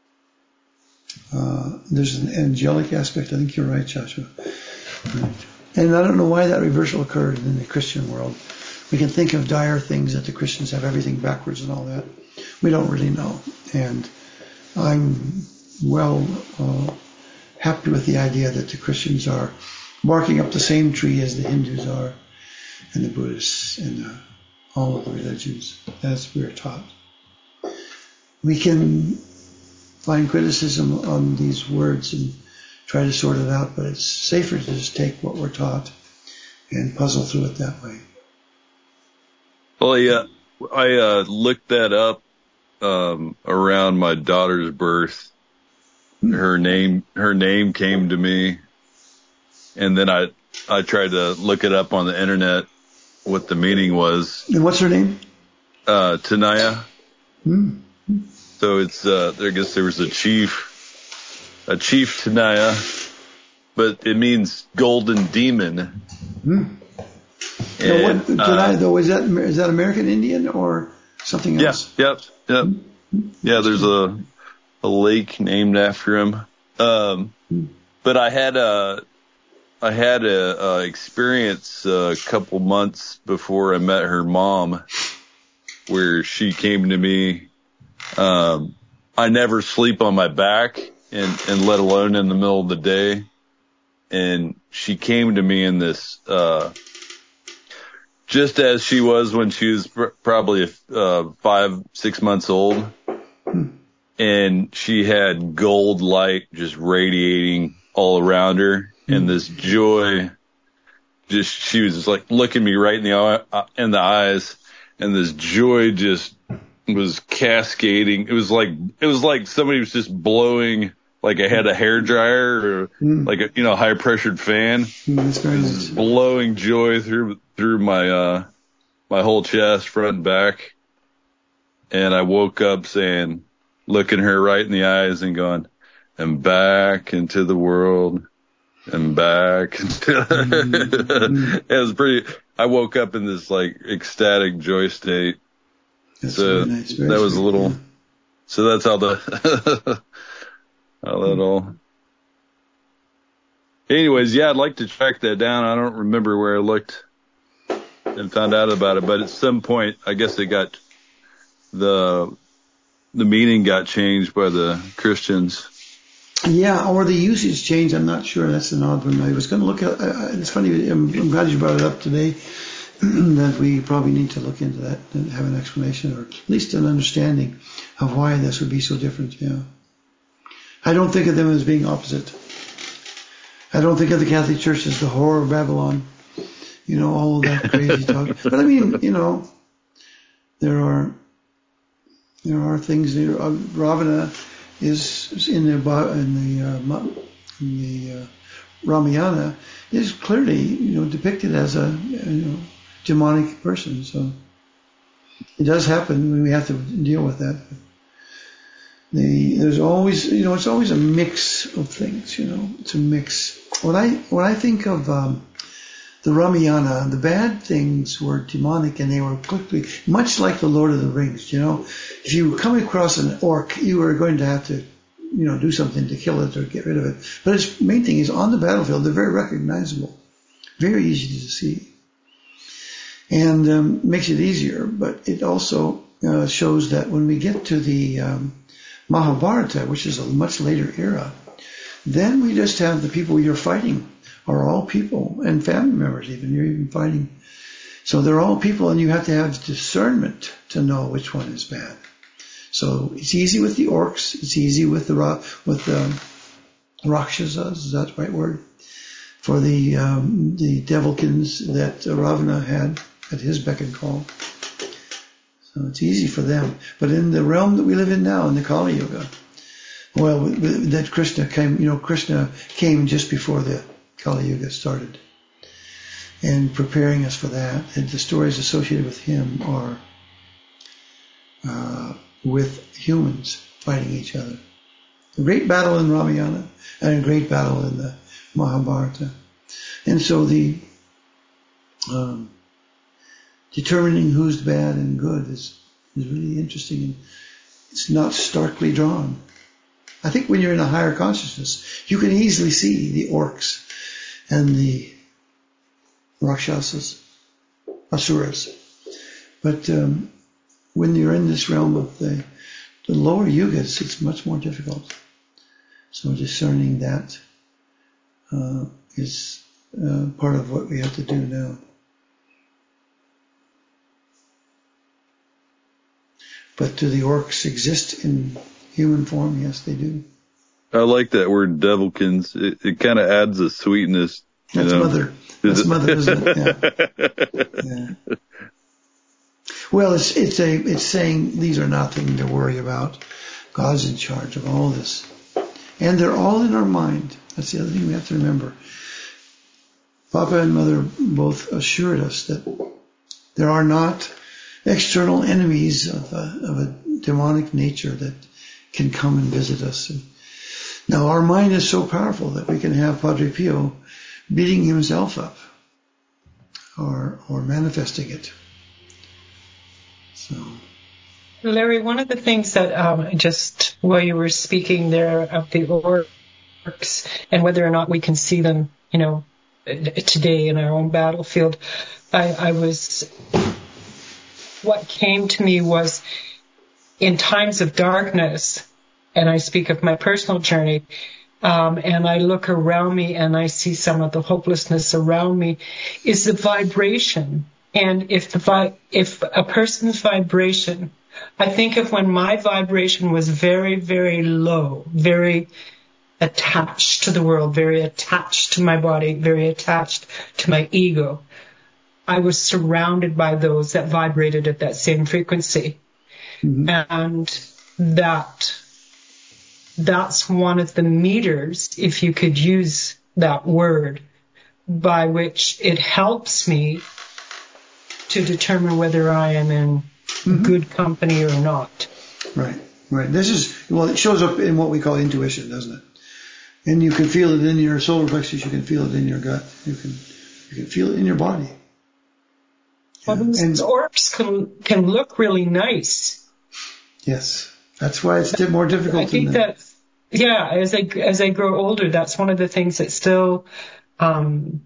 uh, there's an angelic aspect. I think you're right, Joshua. Right. And I don't know why that reversal occurred in the Christian world. We can think of dire things that the Christians have everything backwards and all that. We don't really know. And I'm well uh, happy with the idea that the Christians are barking up the same tree as the Hindus are, and the Buddhists, and uh, all of the religions, as we're taught. We can find criticism on these words and try to sort it out, but it's safer to just take what we're taught and puzzle through it that way. Well, yeah, I uh, looked that up um, around my daughter's birth. Hmm. Her name, her name came to me, and then I, I tried to look it up on the internet, what the meaning was. And what's her name? Uh, Tanaya. Hmm. So it's, uh, I guess there was a chief, a chief Tanaya, but it means golden demon. Hmm. And, now what, Tanaya, uh, though, is that, is that American Indian or something else? Yeah, yep, yep. Hmm. Yeah, there's a, a lake named after him. Um, hmm. But I had a, I had a, a experience a couple months before I met her mom where she came to me. Um, I never sleep on my back, and, and let alone in the middle of the day. And she came to me in this, uh, just as she was when she was pr- probably, uh, five, six months old. And she had gold light just radiating all around her, and this joy, just, she was just like looking me right in the eye, in the eyes, and this joy just was cascading. It was like, it was like somebody was just blowing, like I had a hair dryer or mm. like a, you know, high pressured fan. Mm, that's very it was nice. Blowing joy through, through my, uh, my whole chest, front and back. And I woke up saying, looking her right in the eyes and going, and back into the world and back. Into mm-hmm. It was pretty, I woke up in this like ecstatic joy state. That's so very nice. Very that was sweet, a little, yeah. so that's how the, how that all. Anyways, yeah, I'd like to track that down. I don't remember where I looked and found out about it, but at some point, I guess it got, the, the meaning got changed by the Christians. Yeah, or the usage changed. I'm not sure. That's an odd one. I was going to look at, uh, it's funny, I'm, I'm glad you brought it up today, that we probably need to look into that and have an explanation, or at least an understanding of why this would be so different. Yeah. I don't think of them as being opposite. I don't think of the Catholic Church as the whore of Babylon. You know, all of that crazy talk. But I mean, you know, there are, there are things there. Uh, Ravana is in the, in the, uh, in the, uh, Ramayana is clearly, you know, depicted as a, you know, demonic person. So it does happen when we have to deal with that. The, there's always, you know, it's always a mix of things, you know, it's a mix. When I, when I think of, um, the Ramayana, the bad things were demonic, and they were quickly, much like the Lord of the Rings, you know, if you come across an orc, you are going to have to, you know, do something to kill it or get rid of it. But its main thing is on the battlefield, they're very recognizable, very easy to see, and um, makes it easier. But it also uh, shows that when we get to the um, Mahabharata, which is a much later era, then we just have the people you're fighting are all people, and family members even, you're even fighting. So they're all people, and you have to have discernment to know which one is bad. So it's easy with the orcs, it's easy with the with the Rakshasas, is that the right word? For the um, the devilkins that Ravana had at his beck and call. So it's easy for them. But in the realm that we live in now, in the Kali Yuga, well, that Krishna came, you know, Krishna came just before the Kali Yuga started, and preparing us for that. And the stories associated with him are uh, with humans, fighting each other. A great battle in Ramayana and a great battle in the Mahabharata. And so the um, determining who's bad and good is, is really interesting, and it's not starkly drawn. I think when you're in a higher consciousness, you can easily see the orcs and the rakshasas, asuras. But um, when you're in this realm of the, the lower yugas, it's much more difficult. So discerning that uh, is uh, part of what we have to do now. But do the orcs exist in human form? Yes, they do. I like that word, devilkins. It, it kind of adds a sweetness. You That's know? mother. That's mother, isn't it? Yeah. Yeah. Well, it's it's a it's saying these are nothing to worry about. God's in charge of all this, and they're all in our mind. That's the other thing we have to remember. Papa and Mother both assured us that there are not external enemies of a, of a demonic nature that can come and visit us. And now our mind is so powerful that we can have Padre Pio beating himself up or or manifesting it. So, Larry, one of the things that um, just while you were speaking there of the orcs and whether or not we can see them, you know, today in our own battlefield, I, I was, what came to me was in times of darkness, and I speak of my personal journey, um, and I look around me and I see some of the hopelessness around me, is the vibration. And if the vi- if a person's vibration, I think of when my vibration was very, very low, very attached to the world, very attached to my body, very attached to my ego, I was surrounded by those that vibrated at that same frequency. Mm-hmm. And that that's one of the meters, if you could use that word, by which it helps me to determine whether I am in mm-hmm. good company or not. Right, right. This is, well, it shows up in what we call intuition, doesn't it? And you can feel it in your solar plexus, you can feel it in your gut, you can you can feel it in your body. Well, yeah. These and, orcs can can look really nice. Yes, that's why it's more difficult. I think that, yeah, as I as I grow older, that's one of the things that still. Um,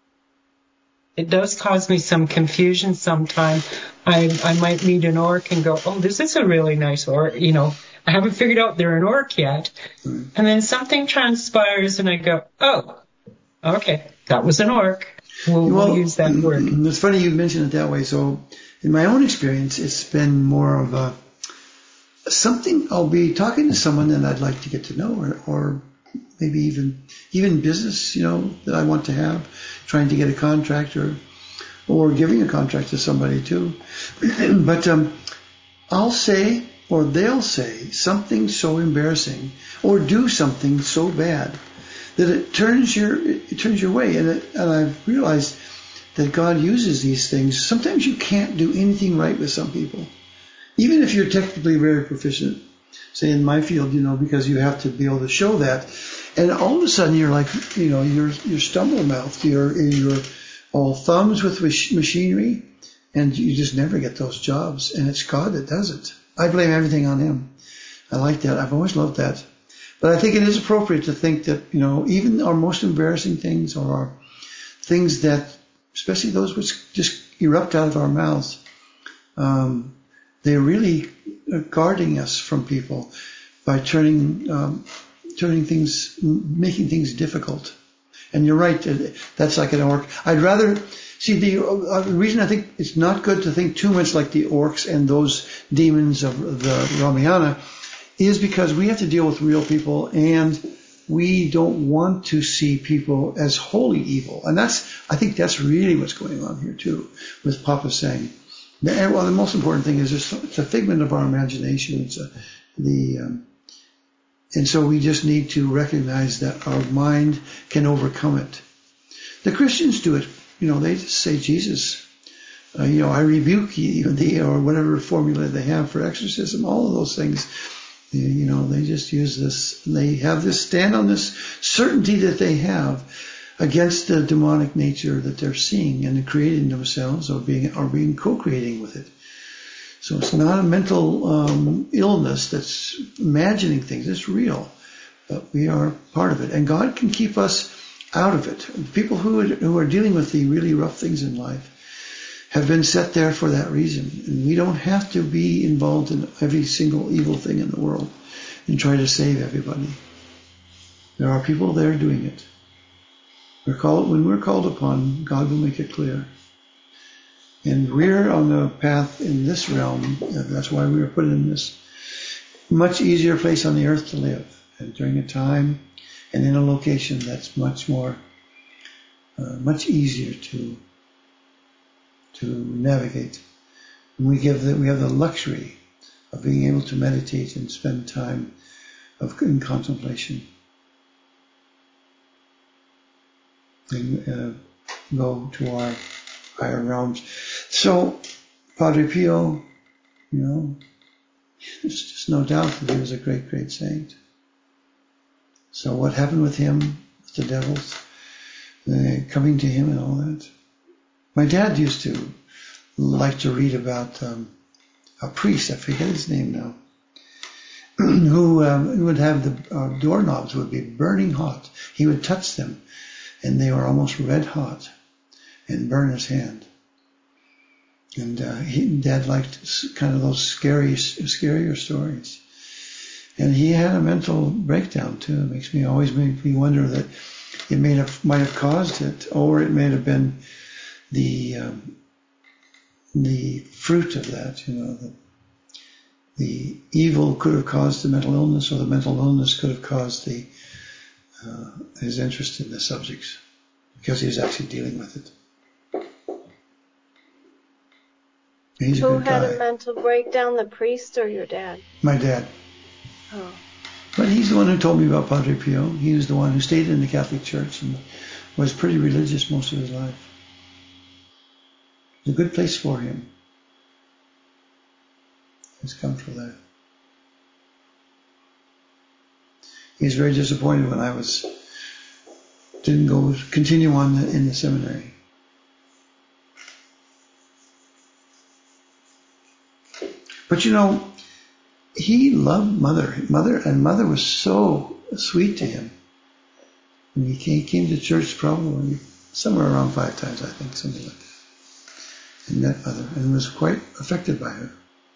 It does cause me some confusion sometimes. I I might meet an orc and go, oh, this is a really nice orc. You know, I haven't figured out they're an orc yet. Mm. And then something transpires and I go, oh, okay, that was an orc. We'll, well, we'll use that word. It's funny you mention it that way. So in my own experience, it's been more of a something I'll be talking to someone that I'd like to get to know, or, or maybe even even business, you know, that I want to have, trying to get a contract or or giving a contract to somebody too. But um, I'll say, or they'll say, something so embarrassing, or do something so bad that it turns your it turns your way. And it, and I've realized that God uses these things. Sometimes you can't do anything right with some people, even if you're technically very proficient. Say in my field, you know, because you have to be able to show that. And all of a sudden you're like, you know, you're, you're stumble mouthed, you're, you're all thumbs with machinery, and you just never get those jobs. And it's God that does it. I blame everything on him. I like that. I've always loved that. But I think it is appropriate to think that, you know, even our most embarrassing things, or our things that, especially those which just erupt out of our mouths, um, they're really guarding us from people by turning, um, turning things, making things difficult. And you're right, that's like an orc. I'd rather see the, uh, the reason I think it's not good to think too much like the orcs and those demons of the Ramayana is because we have to deal with real people, and we don't want to see people as wholly evil. And that's, I think that's really what's going on here too, with Papa saying. And, well, the most important thing is just, it's a figment of our imagination. It's a, the, um, and so we just need to recognize that our mind can overcome it. The Christians do it. You know, they just say, Jesus, uh, you know, I rebuke you, even the, or whatever formula they have for exorcism, all of those things. You know, they just use this, they have this, stand on this certainty that they have against the demonic nature that they're seeing and creating themselves or being, or being co-creating with it. So it's not a mental um, illness that's imagining things. It's real, but we are part of it. And God can keep us out of it. People who are, who are dealing with the really rough things in life have been set there for that reason. And we don't have to be involved in every single evil thing in the world and try to save everybody. There are people there doing it. We're called, when we're called upon, God will make it clear. And we're on the path in this realm. That's why we were put in this much easier place on the earth to live, and during a time and in a location that's much more, uh, much easier to to navigate. And we give the, we have the luxury of being able to meditate and spend time of in contemplation, and uh, go to our higher realms. So, Padre Pio, you know, there's just no doubt that he was a great, great saint. So what happened with him, with the devils, uh, coming to him and all that? My dad used to like to read about um, a priest, I forget his name now, who, um, who would have the uh, doorknobs would be burning hot. He would touch them, and they were almost red hot, and burn his hand. And uh, he, Dad liked kind of those scary, scarier stories. And he had a mental breakdown too. It makes me always make me wonder that it may have might have caused it, or it may have been the um, the fruit of that. You know, the, the evil could have caused the mental illness, or the mental illness could have caused the uh, his interest in the subjects, because he was actually dealing with it. He's a Who good had guy. a mental breakdown, the priest or your dad? My dad. Oh. But he's the one who told me about Padre Pio. He was the one who stayed in the Catholic Church and was pretty religious most of his life. It was a good place for him. He's comfortable there. He was very disappointed when I was didn't go continue on the, in the seminary. But you know, he loved Mother. Mother and Mother was so sweet to him. And he came, he came to church probably somewhere around five times, I think, something like that. And met Mother and was quite affected by her.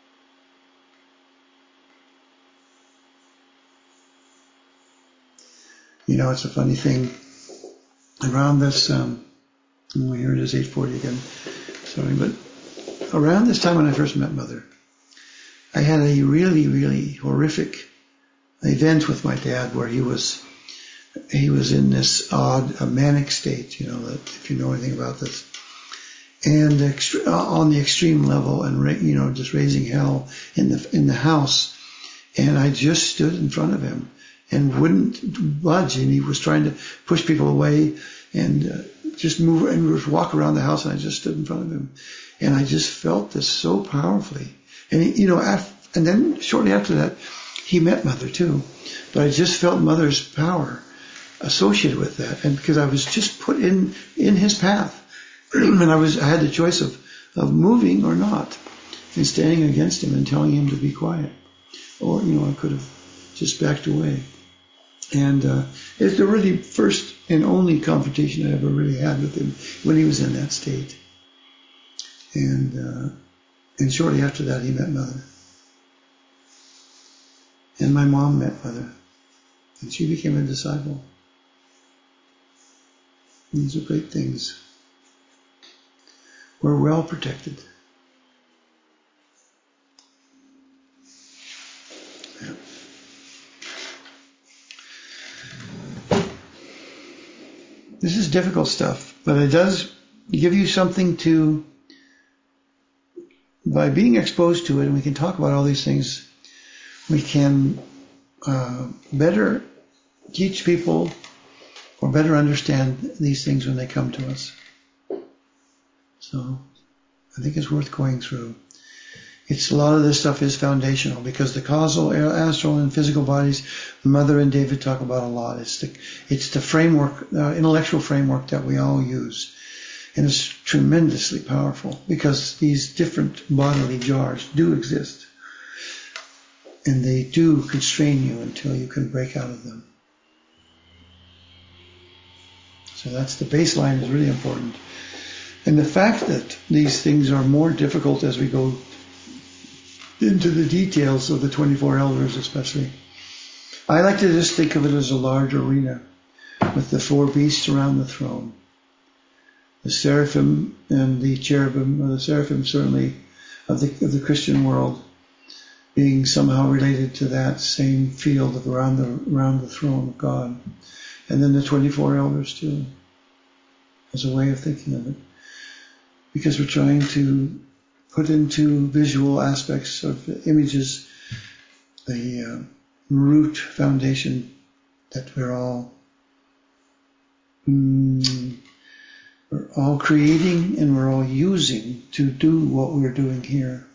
You know, it's a funny thing. Around this, um, oh, here it is, eight forty again. Sorry, but around this time when I first met Mother, I had a really, really horrific event with my dad where he was he was in this odd a manic state, you know, that if you know anything about this, and extre- on the extreme level, and ra- you know, just raising hell in the in the house, and I just stood in front of him and wouldn't budge, and he was trying to push people away and uh, just move and just walk around the house, and I just stood in front of him, and I just felt this so powerfully. And he, you know, after, and then shortly after that, he met Mother too. But I just felt Mother's power associated with that, and because I was just put in in his path, and I was I had the choice of of moving or not, and standing against him and telling him to be quiet, or you know, I could have just backed away. And uh, it's the really first and only confrontation I ever really had with him when he was in that state. And uh, and shortly after that, he met Mother. And my mom met Mother. And she became a disciple. And these are great things. We're well protected. Yeah. This is difficult stuff, but it does give you something to, by being exposed to it, and we can talk about all these things, we can uh, better teach people or better understand these things when they come to us. So I think it's worth going through. It's a lot of this stuff is foundational because the causal, astral, and physical bodies, Mother and David talk about a lot. It's the it's the framework, uh, intellectual framework that we all use, and it's tremendously powerful because these different bodily jars do exist, and they do constrain you until you can break out of them. So that's the baseline is really important, and the fact that these things are more difficult as we go into the details of the twenty-four elders especially. I like to just think of it as a large arena with the four beasts around the throne. The seraphim and the cherubim, or the seraphim certainly of the of the Christian world, being somehow related to that same field of around the around the throne of God. And then the twenty-four elders too, as a way of thinking of it. Because we're trying to put into visual aspects of images the uh, root foundation that we're all mm, we're all creating and we're all using to do what we're doing here.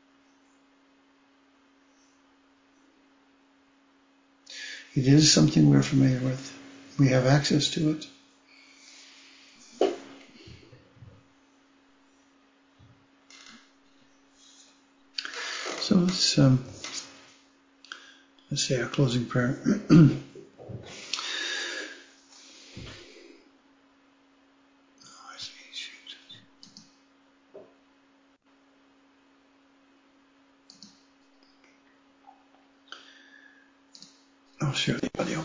It is something we're familiar with. We have access to it. So let's, um, let's say our closing prayer. Oh, I see. Shoot. I'll share the audio.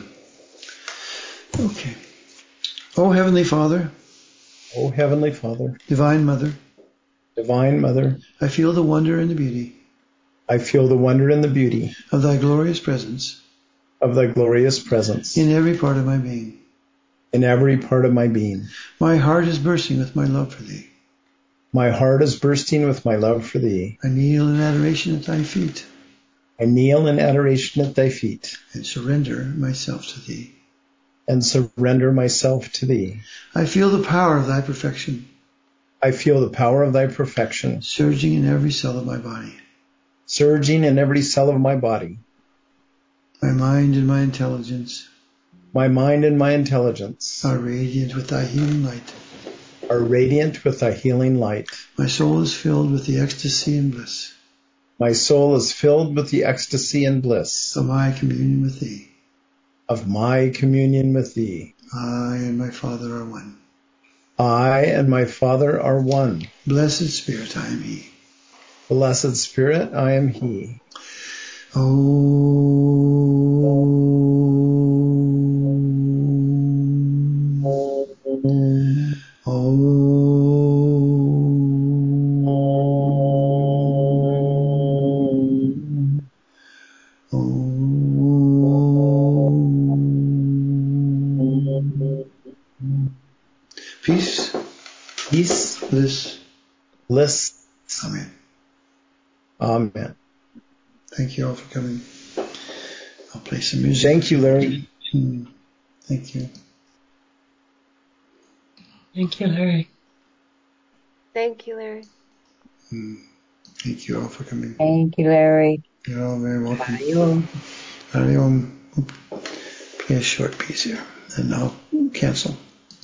Okay. Oh, Heavenly Father. Oh, Heavenly Father. Divine Mother. Divine Mother. I feel the wonder and the beauty. I feel the wonder and the beauty of thy glorious presence. Of thy glorious presence. In every part of my being. In every part of my being. My heart is bursting with my love for thee. My heart is bursting with my love for thee. I kneel in adoration at thy feet. I kneel in adoration at thy feet. And surrender myself to thee. And surrender myself to thee. I feel the power of thy perfection. I feel the power of thy perfection. Surging in every cell of my body. Surging in every cell of my body. My mind and my intelligence. My mind and my intelligence. Are radiant with thy healing light. Are radiant with thy healing light. My soul is filled with the ecstasy and bliss. My soul is filled with the ecstasy and bliss. Of my communion with thee. Of my communion with thee. I and my Father are one. I and my Father are one. Blessed Spirit, I am he. Blessed Spirit, I am he. Om. Om. Om. Peace. Peace. Bliss. Bliss. Amen. Amen. Thank you all for coming. I'll play some music. Thank you, Larry. Hmm. Thank you. Thank you, Larry. Thank you, Larry. Hmm. Thank you all for coming. Thank you, Larry. You're all very welcome. Hariom. Hariom. Play a short piece here, and I'll cancel.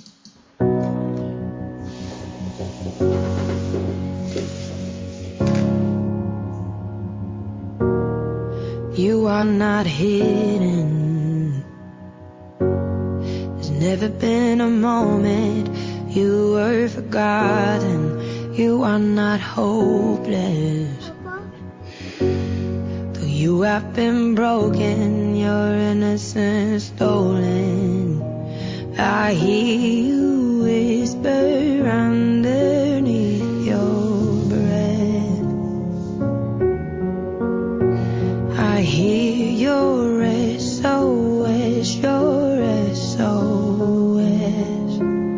You are not hidden. There's never been a moment you were forgotten. You are not hopeless. Though you have been broken, your innocence stolen. I hear you whisper underneath your breath. I hear your S O S, your S O S.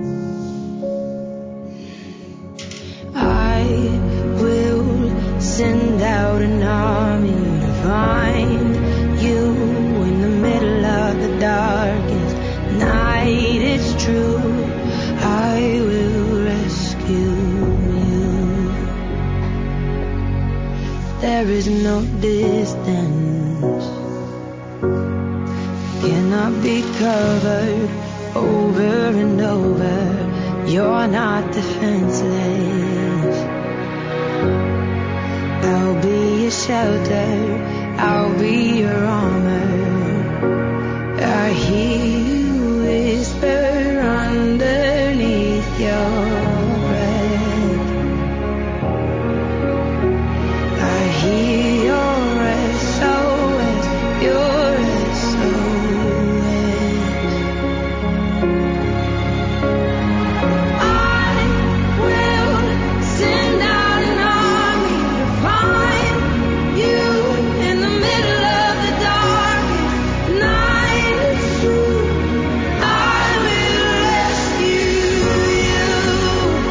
I will send out an army to find you in the middle of the darkest night. It's true, I will rescue you. no distance cannot be covered over and over. You're not defenseless. I'll be your shelter, I'll be your armor. I hear you whisper underneath your breath. I hear your S O S, your S O S. I will send out an army to find you in the middle of the darkest night. It's true, I will rescue you.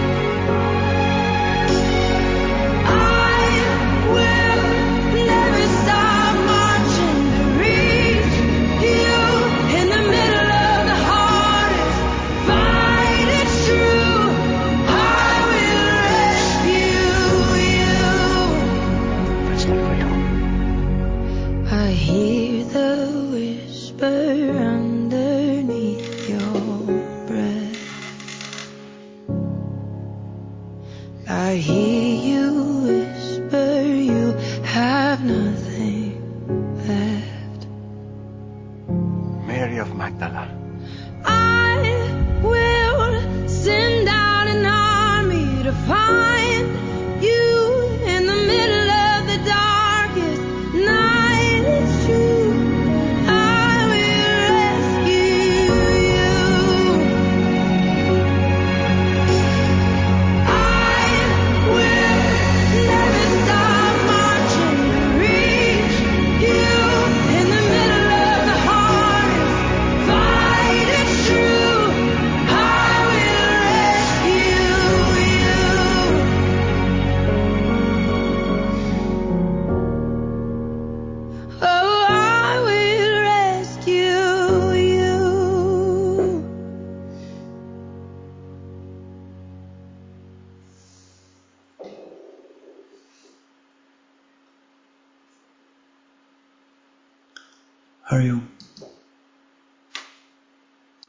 I will never stop marching to reach you in the middle of the hardest fight. It's true, I will rescue you. I hear the whisper underneath your breath. I hear you whisper you have nothing left. Mary of Magdala. I will send out an army to find you in the middle of the darkest night. It's true, I will rescue you. I will never stop marching to reach you in the middle of the hardest fight. It's true, I will rescue you. Oh, I will rescue you. How are you?